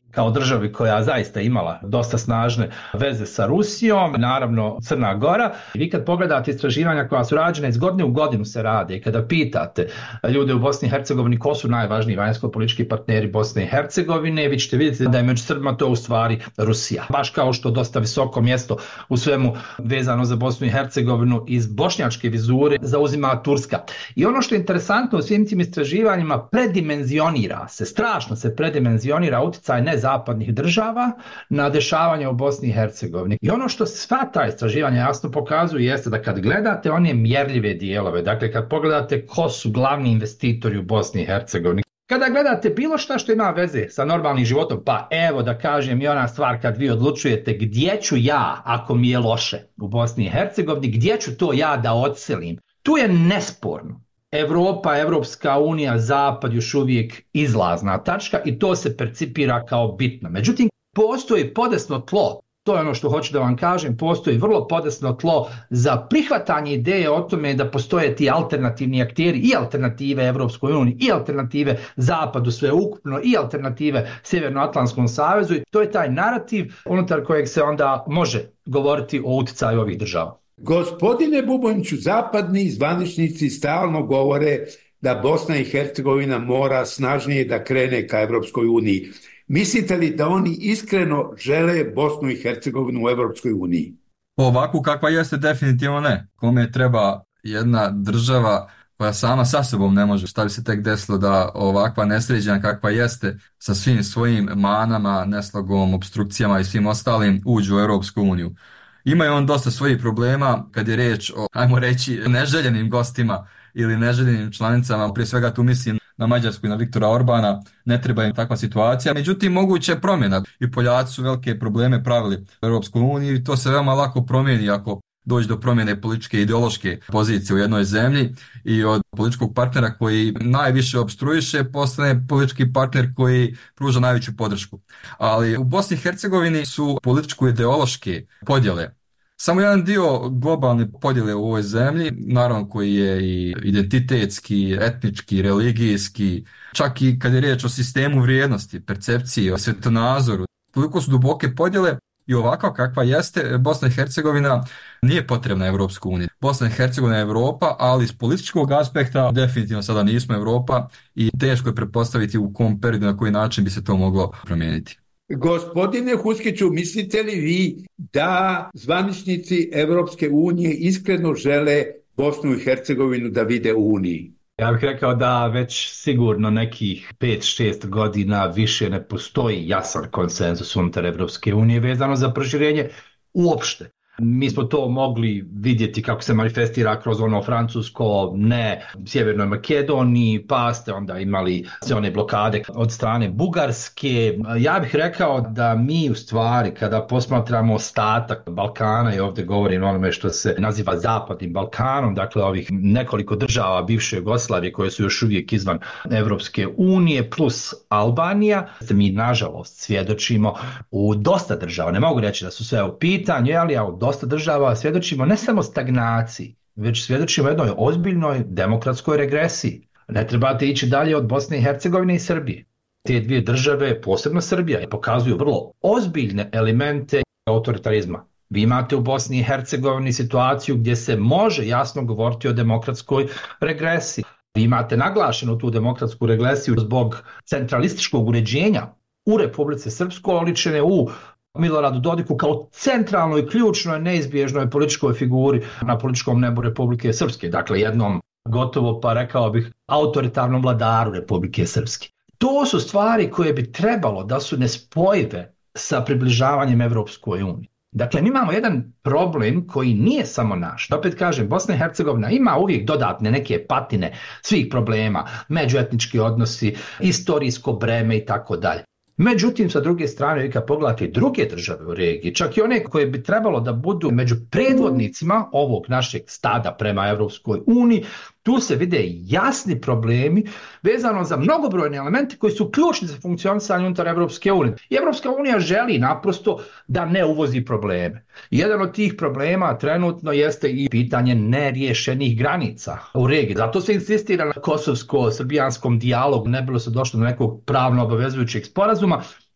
kao državi koja zaista imala dosta snažne veze sa Rusijom, naravno Crna Gora. Vi kad pogledate istraživanja koja su rađena iz godine u godinu se rade i kada pitate ljude u Bosni i Hercegovini ko su najvažniji vanjsko-politički partneri Bosne i Hercegovine, vi ćete vidjeti da je među Srbima to u stvari Rusija. Baš kao što dosta visoko mjesto u svemu vezano za Bosnu i Hercegovinu iz bošnjačke vizure zauzima Turska. I ono što je interesantno u svim tim istraživanjima, predimenzionira se, strašno se predimenzionira utjecaj ne zapadnih država na dešavanje u Bosni i Hercegovini. I ono što sva ta istraživanja jasno pokazuju jeste da kad gledate one mjerljive dijelove, dakle kad pogledate ko su glavni investitori u Bosni i Hercegovini, kada gledate bilo šta što ima veze sa normalnim životom, pa evo da kažem i ona stvar kad vi odlučujete gdje ću ja ako mi je loše u Bosni i Hercegovini, gdje ću to ja da odselim, tu je nesporno Evropa, Evropska unija, Zapad još uvijek izlazna tačka i to se percipira kao bitno. Međutim, postoji podesno tlo, to je ono što hoću da vam kažem, postoji vrlo podesno tlo za prihvatanje ideje o tome da postoje ti alternativni akteri i alternative Evropskoj uniji i alternative Zapadu sveukupno i alternative Sjevernoatlantskom savezu i to je taj narativ unutar kojeg se onda može govoriti o utjecaju ovih država. Gospodine Bubonjiću, zapadni zvaničnici stalno govore da Bosna i Hercegovina mora snažnije da krene ka Evropskoj uniji. Mislite li da oni iskreno žele Bosnu i Hercegovinu u Evropskoj uniji? Ovakvu kakva jeste, definitivno ne. Kome treba jedna država koja sama sa sobom ne može, šta bi se tek desilo da ovakva nesređena kakva jeste sa svim svojim manama, neslagom, obstrukcijama i svim ostalim uđu u Evropsku uniju. Imaju on dosta svojih problema kad je riječ o, ajmo reći, neželjenim gostima ili neželjenim članicama, prije svega tu mislim na Mađarsku i na Viktora Orbana, ne treba im takva situacija. Međutim, moguće je promjena i Poljaci su velike probleme pravili u Europskoj uniji i to se veoma lako promijeni ako dođe do promjene političke i ideološke pozicije u jednoj zemlji i od političkog partnera koji najviše opstruiše postane politički partner koji pruža najveću podršku. Ali u Bosni i Hercegovini su političko-ideološke podjele samo jedan dio globalne podjele u ovoj zemlji, naravno koji je i identitetski, etnički, religijski, čak i kad je riječ o sistemu vrijednosti, percepciji, o svjetonazoru. Toliko su duboke podjele i ovakva kakva jeste, Bosna i Hercegovina nije potrebna Evropskoj uniji. Bosna i Hercegovina je Europa, ali iz političkog aspekta definitivno sada nismo Europa i teško je pretpostaviti u kom periodu, na koji način bi se to moglo promijeniti. Gospodine Huskiću, mislite li vi da zvaničnici Evropske unije iskreno žele Bosnu i Hercegovinu da vide u Uniji? Ja bih rekao da već sigurno nekih pet šest godina više ne postoji jasan konsenzus unutar Evropske unije vezano za proširenje uopšte. Mi smo to mogli vidjeti kako se manifestira kroz ono francusko ne Sjevernoj Makedoniji, pa ste onda imali sve one blokade od strane Bugarske. Ja bih rekao da mi u stvari kada posmatramo ostatak Balkana, i ovdje govorim o onome što se naziva Zapadnim Balkanom, dakle ovih nekoliko država bivše Jugoslavije koje su još uvijek izvan Evropske unije plus Albanija, mi nažalost svjedočimo u dosta država, ne mogu reći da su sve u pitanju, ali ja u dosta država svjedočimo ne samo stagnaciji, već svjedočimo jednoj ozbiljnoj demokratskoj regresiji. Ne trebate ići dalje od Bosne i Hercegovine i Srbije. Te dvije države, posebno Srbija, pokazuju vrlo ozbiljne elemente autoritarizma. Vi imate u Bosni i Hercegovini situaciju gdje se može jasno govoriti o demokratskoj regresiji. Vi imate naglašenu tu demokratsku regresiju zbog centralističkog uređenja u Republici Srpskoj, oličene u Miloradu Dodiku kao centralnoj, ključnoj, neizbježnoj političkoj figuri na političkom nebu Republike Srpske. Dakle, jednom gotovo, pa rekao bih, autoritarnom vladaru Republike Srpske. To su stvari koje bi trebalo da su nespojive sa približavanjem Evropskoj uniji. Dakle, mi imamo jedan problem koji nije samo naš. Opet kažem, Bosna i Hercegovina ima uvijek dodatne neke patine svih problema, međuetnički odnosi, istorijsko breme i tako dalje. Međutim, sa druge strane, vi kad pogledate druge države u regiji, čak i one koje bi trebalo da budu među predvodnicima ovog našeg stada prema Evropskoj uniji, tu se vide jasni problemi vezano za mnogobrojne elemente koji su ključni za funkcionisanje unutar Evropske unije. I Evropska unija želi naprosto da ne uvozi probleme. Jedan od tih problema trenutno jeste i pitanje neriješenih granica u regiji. Zato se insistira na kosovsko-srbijanskom dijalogu, ne bilo se došlo do nekog pravno obavezujućeg sporazuma,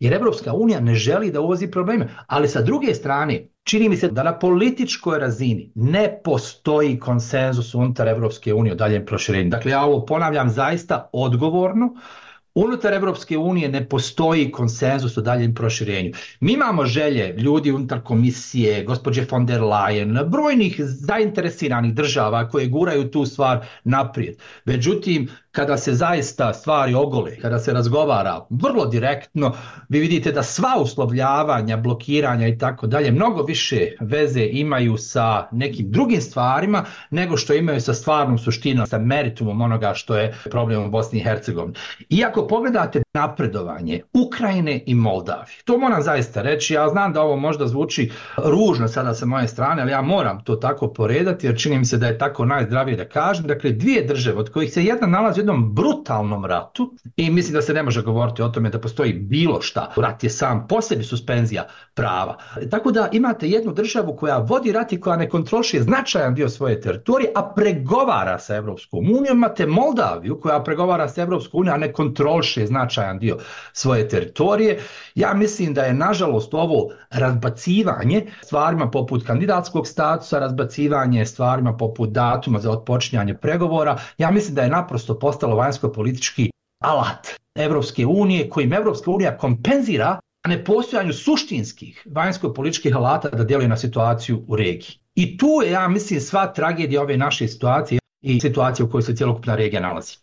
jer Evropska unija ne želi da uvozi probleme. Ali sa druge strane, čini mi se da na političkoj razini ne postoji konsenzus unutar Evropske unije o daljem proširenju. Dakle, ja ovo ponavljam zaista odgovorno. Unutar Evropske unije ne postoji konsenzus o daljem proširenju. Mi imamo želje ljudi unutar komisije, gospođe von der Leyen, brojnih zainteresiranih država koje guraju tu stvar naprijed. Međutim, kada se zaista stvari ogole, kada se razgovara vrlo direktno, vi vidite da sva uslovljavanja, blokiranja i tako dalje mnogo više veze imaju sa nekim drugim stvarima nego što imaju sa stvarnom suštinom, sa meritumom onoga što je problem u Bosni i Hercegovini. Iako pogledate napredovanje Ukrajine i Moldavije, to moram zaista reći, ja znam da ovo možda zvuči ružno sada sa moje strane, ali ja moram to tako poredati jer čini mi se da je tako najzdravije da kažem. Dakle, dvije države od kojih se jedna nalazi u jednom brutalnom ratu i mislim da se ne može govoriti o tome da postoji bilo šta. Rat je sam po sebi suspenzija prava. Tako da imate jednu državu koja vodi rat i koja ne kontroliše značajan dio svoje teritorije, a pregovara sa Evropskom unijom. Imate Moldaviju koja pregovara sa Evropskom unijom, a ne kontroliše značajan dio svoje teritorije. Ja mislim da je nažalost ovo razbacivanje stvarima poput kandidatskog statusa, razbacivanje stvarima poput datuma za otpočinjanje pregovora, ja mislim da je naprosto postalo vanjsko-politički alat Evropske unije kojim Evropska unija kompenzira nepostojanju suštinskih vanjsko-političkih alata da djeluje na situaciju u regiji. I tu je, ja mislim, sva tragedija ove naše situacije i situacije u kojoj se cjelokupna regija nalazi.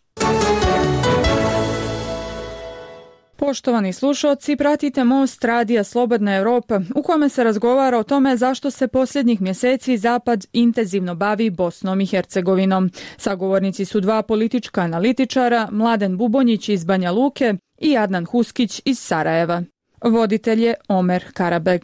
Poštovani slušalci, pratite Most radija Slobodna Evropa u kome se razgovara o tome zašto se posljednjih mjeseci Zapad intenzivno bavi Bosnom i Hercegovinom. Sagovornici su dva politička analitičara, Mladen Bubonjić iz Banja Luke i Adnan Huskić iz Sarajeva. Voditelj je Omer Karabeg.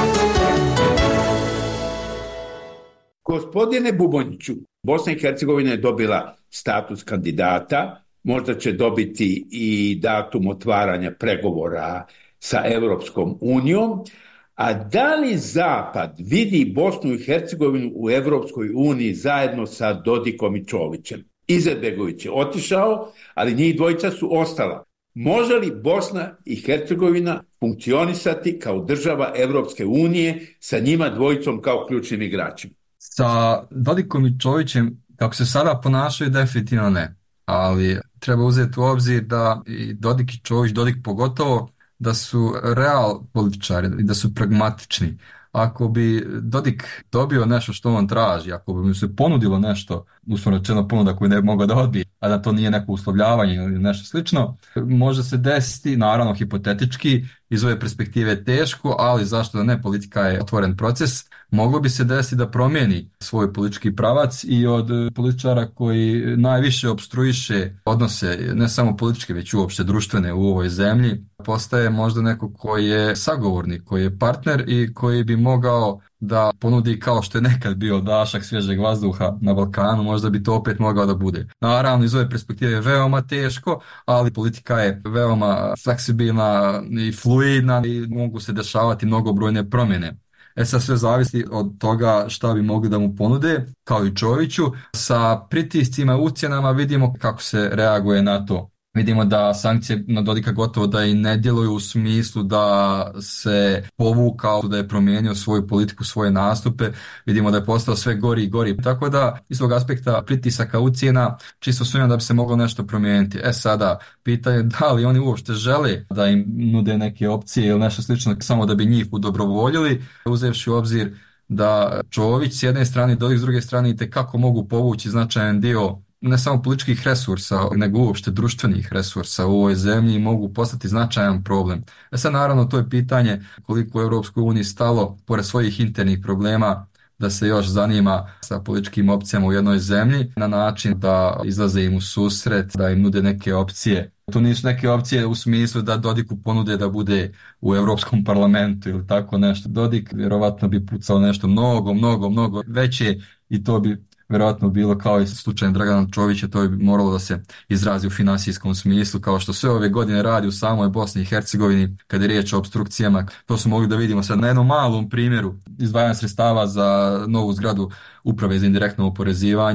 Gospodine Bubonjiću, Bosna i Hercegovina je dobila status kandidata, možda će dobiti i datum otvaranja pregovora sa Evropskom unijom, a da li Zapad vidi Bosnu i Hercegovinu u Evropskoj uniji zajedno sa Dodikom i Čovićem? Izetbegović je otišao, ali njih dvojica su ostala. Može li Bosna i Hercegovina funkcionisati kao država Evropske unije sa njima dvojicom kao ključnim igračima? Sa Dodikom i Čovićem, kako se sada ponašaju, definitivno ne. Ali treba uzeti u obzir da i Dodik i Čović, Dodik pogotovo, da su real političari i da su pragmatični. Ako bi Dodik dobio nešto što on traži, ako bi mu se ponudilo nešto, uslovno rečeno ponuda koju ne bi mogao da odbije, a da to nije neko uslovljavanje ili nešto slično, može se desiti, naravno hipotetički, iz ove perspektive teško, ali zašto da ne, politika je otvoren proces, moglo bi se desiti da promijeni svoj politički pravac i od političara koji najviše opstruiše odnose, ne samo političke, već uopšte društvene u ovoj zemlji, postaje možda neko koji je sagovornik, koji je partner i koji bi mogao da ponudi kao što je nekad bio dašak svježeg vazduha na Balkanu, možda bi to opet mogao da bude. Naravno, iz ove perspektive je veoma teško, ali politika je veoma fleksibilna i fluidna i mogu se dešavati mnogobrojne promjene. E sad sve zavisi od toga šta bi mogli da mu ponude, kao i Čoviću. Sa pritiscima, ucjenama vidimo kako se reaguje na to. Vidimo da sankcije na Dodika gotovo da i ne djeluju u smislu da se povukao, da je promijenio svoju politiku, svoje nastupe. Vidimo da je postao sve gori i gori. Tako da iz svog aspekta pritisaka, ucjena, čisto sumnjam da bi se moglo nešto promijeniti. E sada, pitanje da li oni uopšte žele da im nude neke opcije ili nešto slično samo da bi njih udobrovoljili, uzevši u obzir da Čović s jedne strane, Dodik s druge strane itekako mogu povući značajan dio ne samo političkih resursa, nego uopšte društvenih resursa u ovoj zemlji mogu postati značajan problem. E sad naravno to je pitanje koliko u Europskoj uniji stalo, pored svojih internih problema, da se još zanima sa političkim opcijama u jednoj zemlji na način da izlaze im u susret, da im nude neke opcije. To nisu neke opcije u smislu da Dodiku ponude da bude u Europskom parlamentu ili tako nešto. Dodik vjerovatno bi pucao nešto mnogo, mnogo, mnogo veće i to bi vjerojatno bilo kao i slučajem Dragana Čovića, to bi moralo da se izrazi u finansijskom smislu, kao što sve ove godine radi u samoj Bosni i Hercegovini, kada je riječ o opstrukcijama. To smo mogli da vidimo sad na jednom malom primjeru izdvajanja sredstava za novu zgradu Uprave za indirektno oporezivanje,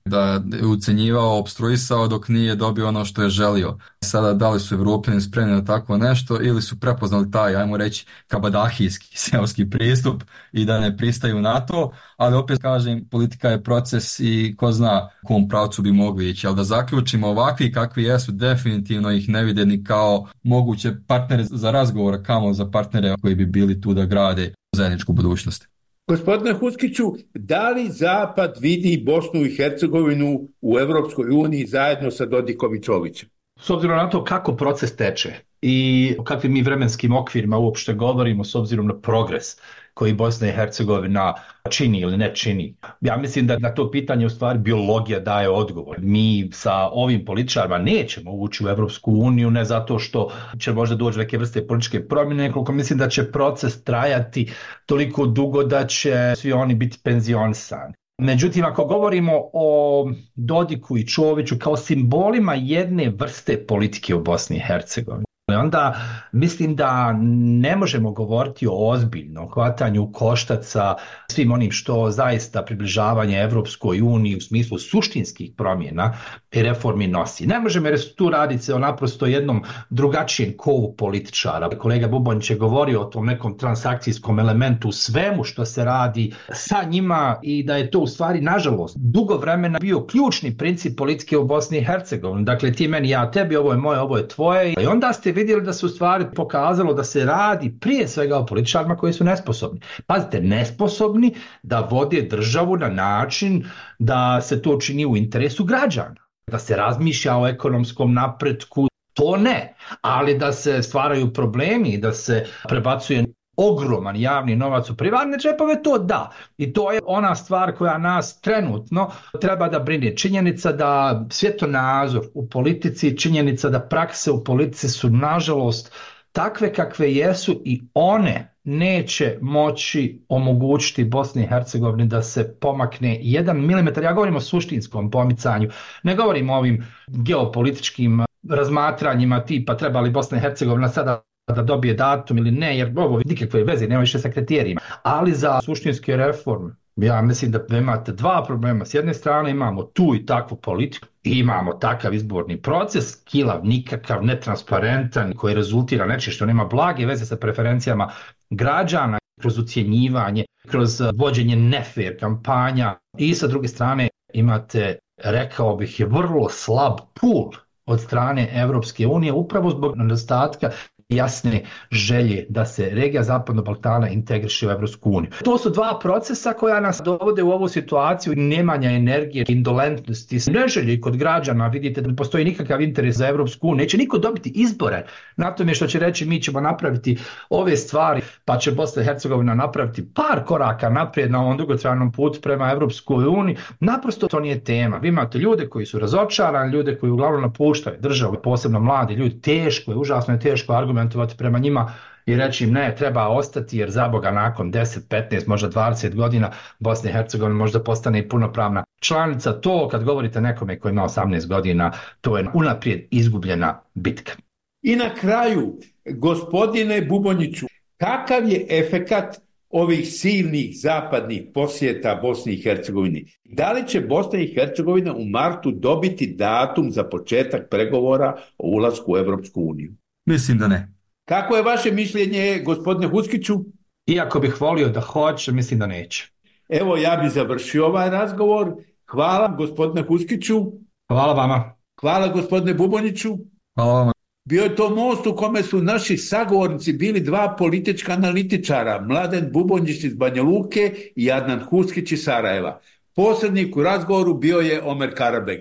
da je ucenjivao, obstruisao dok nije dobio ono što je želio. Sada da li su Evropljani spremni na tako nešto ili su prepoznali taj, ajmo reći, kabadahijski seoski pristup i da ne pristaju na to, ali opet kažem, politika je proces i ko zna u kom pravcu bi mogli ići, ali da zaključimo, ovakvi kakvi jesu, definitivno ih ne vide ni kao moguće partnere za razgovor, kamo za partnere koji bi bili tu da grade zajedničku budućnost. Gospodine Huskiću, da li Zapad vidi Bosnu i Hercegovinu u Europskoj uniji zajedno sa Dodikom i Čovićem? S obzirom na to kako proces teče i o kakvim mi vremenskim okvirima uopšte govorimo, s obzirom na progres koji Bosna i Hercegovina čini ili ne čini. Ja mislim da na to pitanje u stvari biologija daje odgovor. Mi sa ovim političarima nećemo ući u Evropsku uniju, ne zato što će možda doći neke vrste političke promjene, koliko mislim da će proces trajati toliko dugo da će svi oni biti penzionisani. Međutim, ako govorimo o Dodiku i Čoviću kao simbolima jedne vrste politike u Bosni i Hercegovini, onda mislim da ne možemo govoriti o ozbiljnom hvatanju koštaca svim onim što zaista približavanje Evropskoj uniji u smislu suštinskih promjena i reformi nosi. Ne možemo jer tu raditi se o naprosto jednom drugačijem kovu političara. Kolega Bubonić je govorio o tom nekom transakcijskom elementu, svemu što se radi sa njima i da je to u stvari, nažalost, dugo vremena bio ključni princip politike u Bosni i Hercegovini. Dakle, ti meni, ja tebi, ovo je moje, ovo je tvoje. I onda ste vidjeli da se u stvari pokazalo da se radi prije svega o političarima koji su nesposobni. Pazite, nesposobni da vode državu na način da se to čini u interesu građana. Da se razmišlja o ekonomskom napretku, to ne. Ali da se stvaraju problemi i da se prebacuje ogroman javni novac u privatne džepove, to da. I to je ona stvar koja nas trenutno treba da brine. Činjenica da svjetonazor u politici, činjenica da prakse u politici su nažalost takve kakve jesu i one neće moći omogućiti Bosni i Hercegovini da se pomakne jedan milimetar. Ja govorim o suštinskom pomicanju, ne govorim o ovim geopolitičkim razmatranjima tipa treba li Bosna i Hercegovina sada da dobije datum ili ne, jer ovo nikakve veze nema više sa kriterijima. Ali za suštinske reforme, ja mislim da imate dva problema. S jedne strane imamo tu i takvu politiku, imamo takav izborni proces, kilav, nikakav, netransparentan, koji rezultira nečim što nema blage veze sa preferencijama građana, kroz ucjenjivanje, kroz vođenje nefair kampanja. I sa druge strane imate, rekao bih, je vrlo slab pul od strane Evropske unije, upravo zbog nedostatka jasne želje da se regija Zapadnog Balkana integriše u Evropsku uniju. To su dva procesa koja nas dovode u ovu situaciju nemanja energije, indolentnosti, neželje kod građana. Vidite da ne postoji nikakav interes za Evropsku uniju. Neće niko dobiti izbore na tome što će reći mi ćemo napraviti ove stvari, pa će Bosna i Hercegovina napraviti par koraka naprijed na ovom dugotrajnom putu prema Evropskoj uniji. Naprosto to nije tema. Vi imate ljude koji su razočarani, ljude koji uglavnom napuštaju državu, posebno mladi ljudi. Teško je, užasno je teško argumentovati prema njima i reći im ne, treba ostati jer za Boga nakon deset, petnaest, možda dvadeset godina Bosna i Hercegovina možda postane i punopravna članica. To kad govorite nekome koji ima osamnaest godina, to je unaprijed izgubljena bitka. I na kraju, gospodine Buboniću, kakav je efekat ovih silnih zapadnih posjeta Bosni i Hercegovini? Da li će Bosna i Hercegovina u martu dobiti datum za početak pregovora o ulasku u Evropsku uniju? Mislim da ne. Kako je vaše mišljenje, gospodine Huskiću? Iako bih volio da hoće, mislim da neće. Evo, ja bih završio ovaj razgovor. Hvala, gospodine Huskiću. Hvala vama. Hvala, gospodine Buboniću. Hvala vama. Bio je to most u kome su naši sagovornici bili dva politička analitičara, Mladen Bubonić iz Banja Luke i Adnan Huskić iz Sarajeva. Posrednik u razgovoru bio je Omer Karabeg.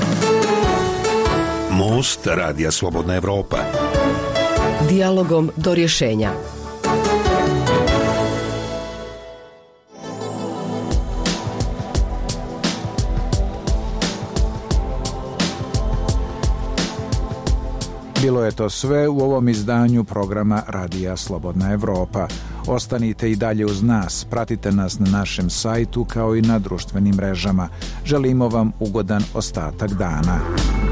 Most Radija Slobodna Evropa. Dijalogom do rješenja. Bilo je to sve u ovom izdanju programa Radija Slobodna Evropa. Ostanite i dalje uz nas, pratite nas na našem sajtu kao i na društvenim mrežama. Želimo vam ugodan ostatak dana.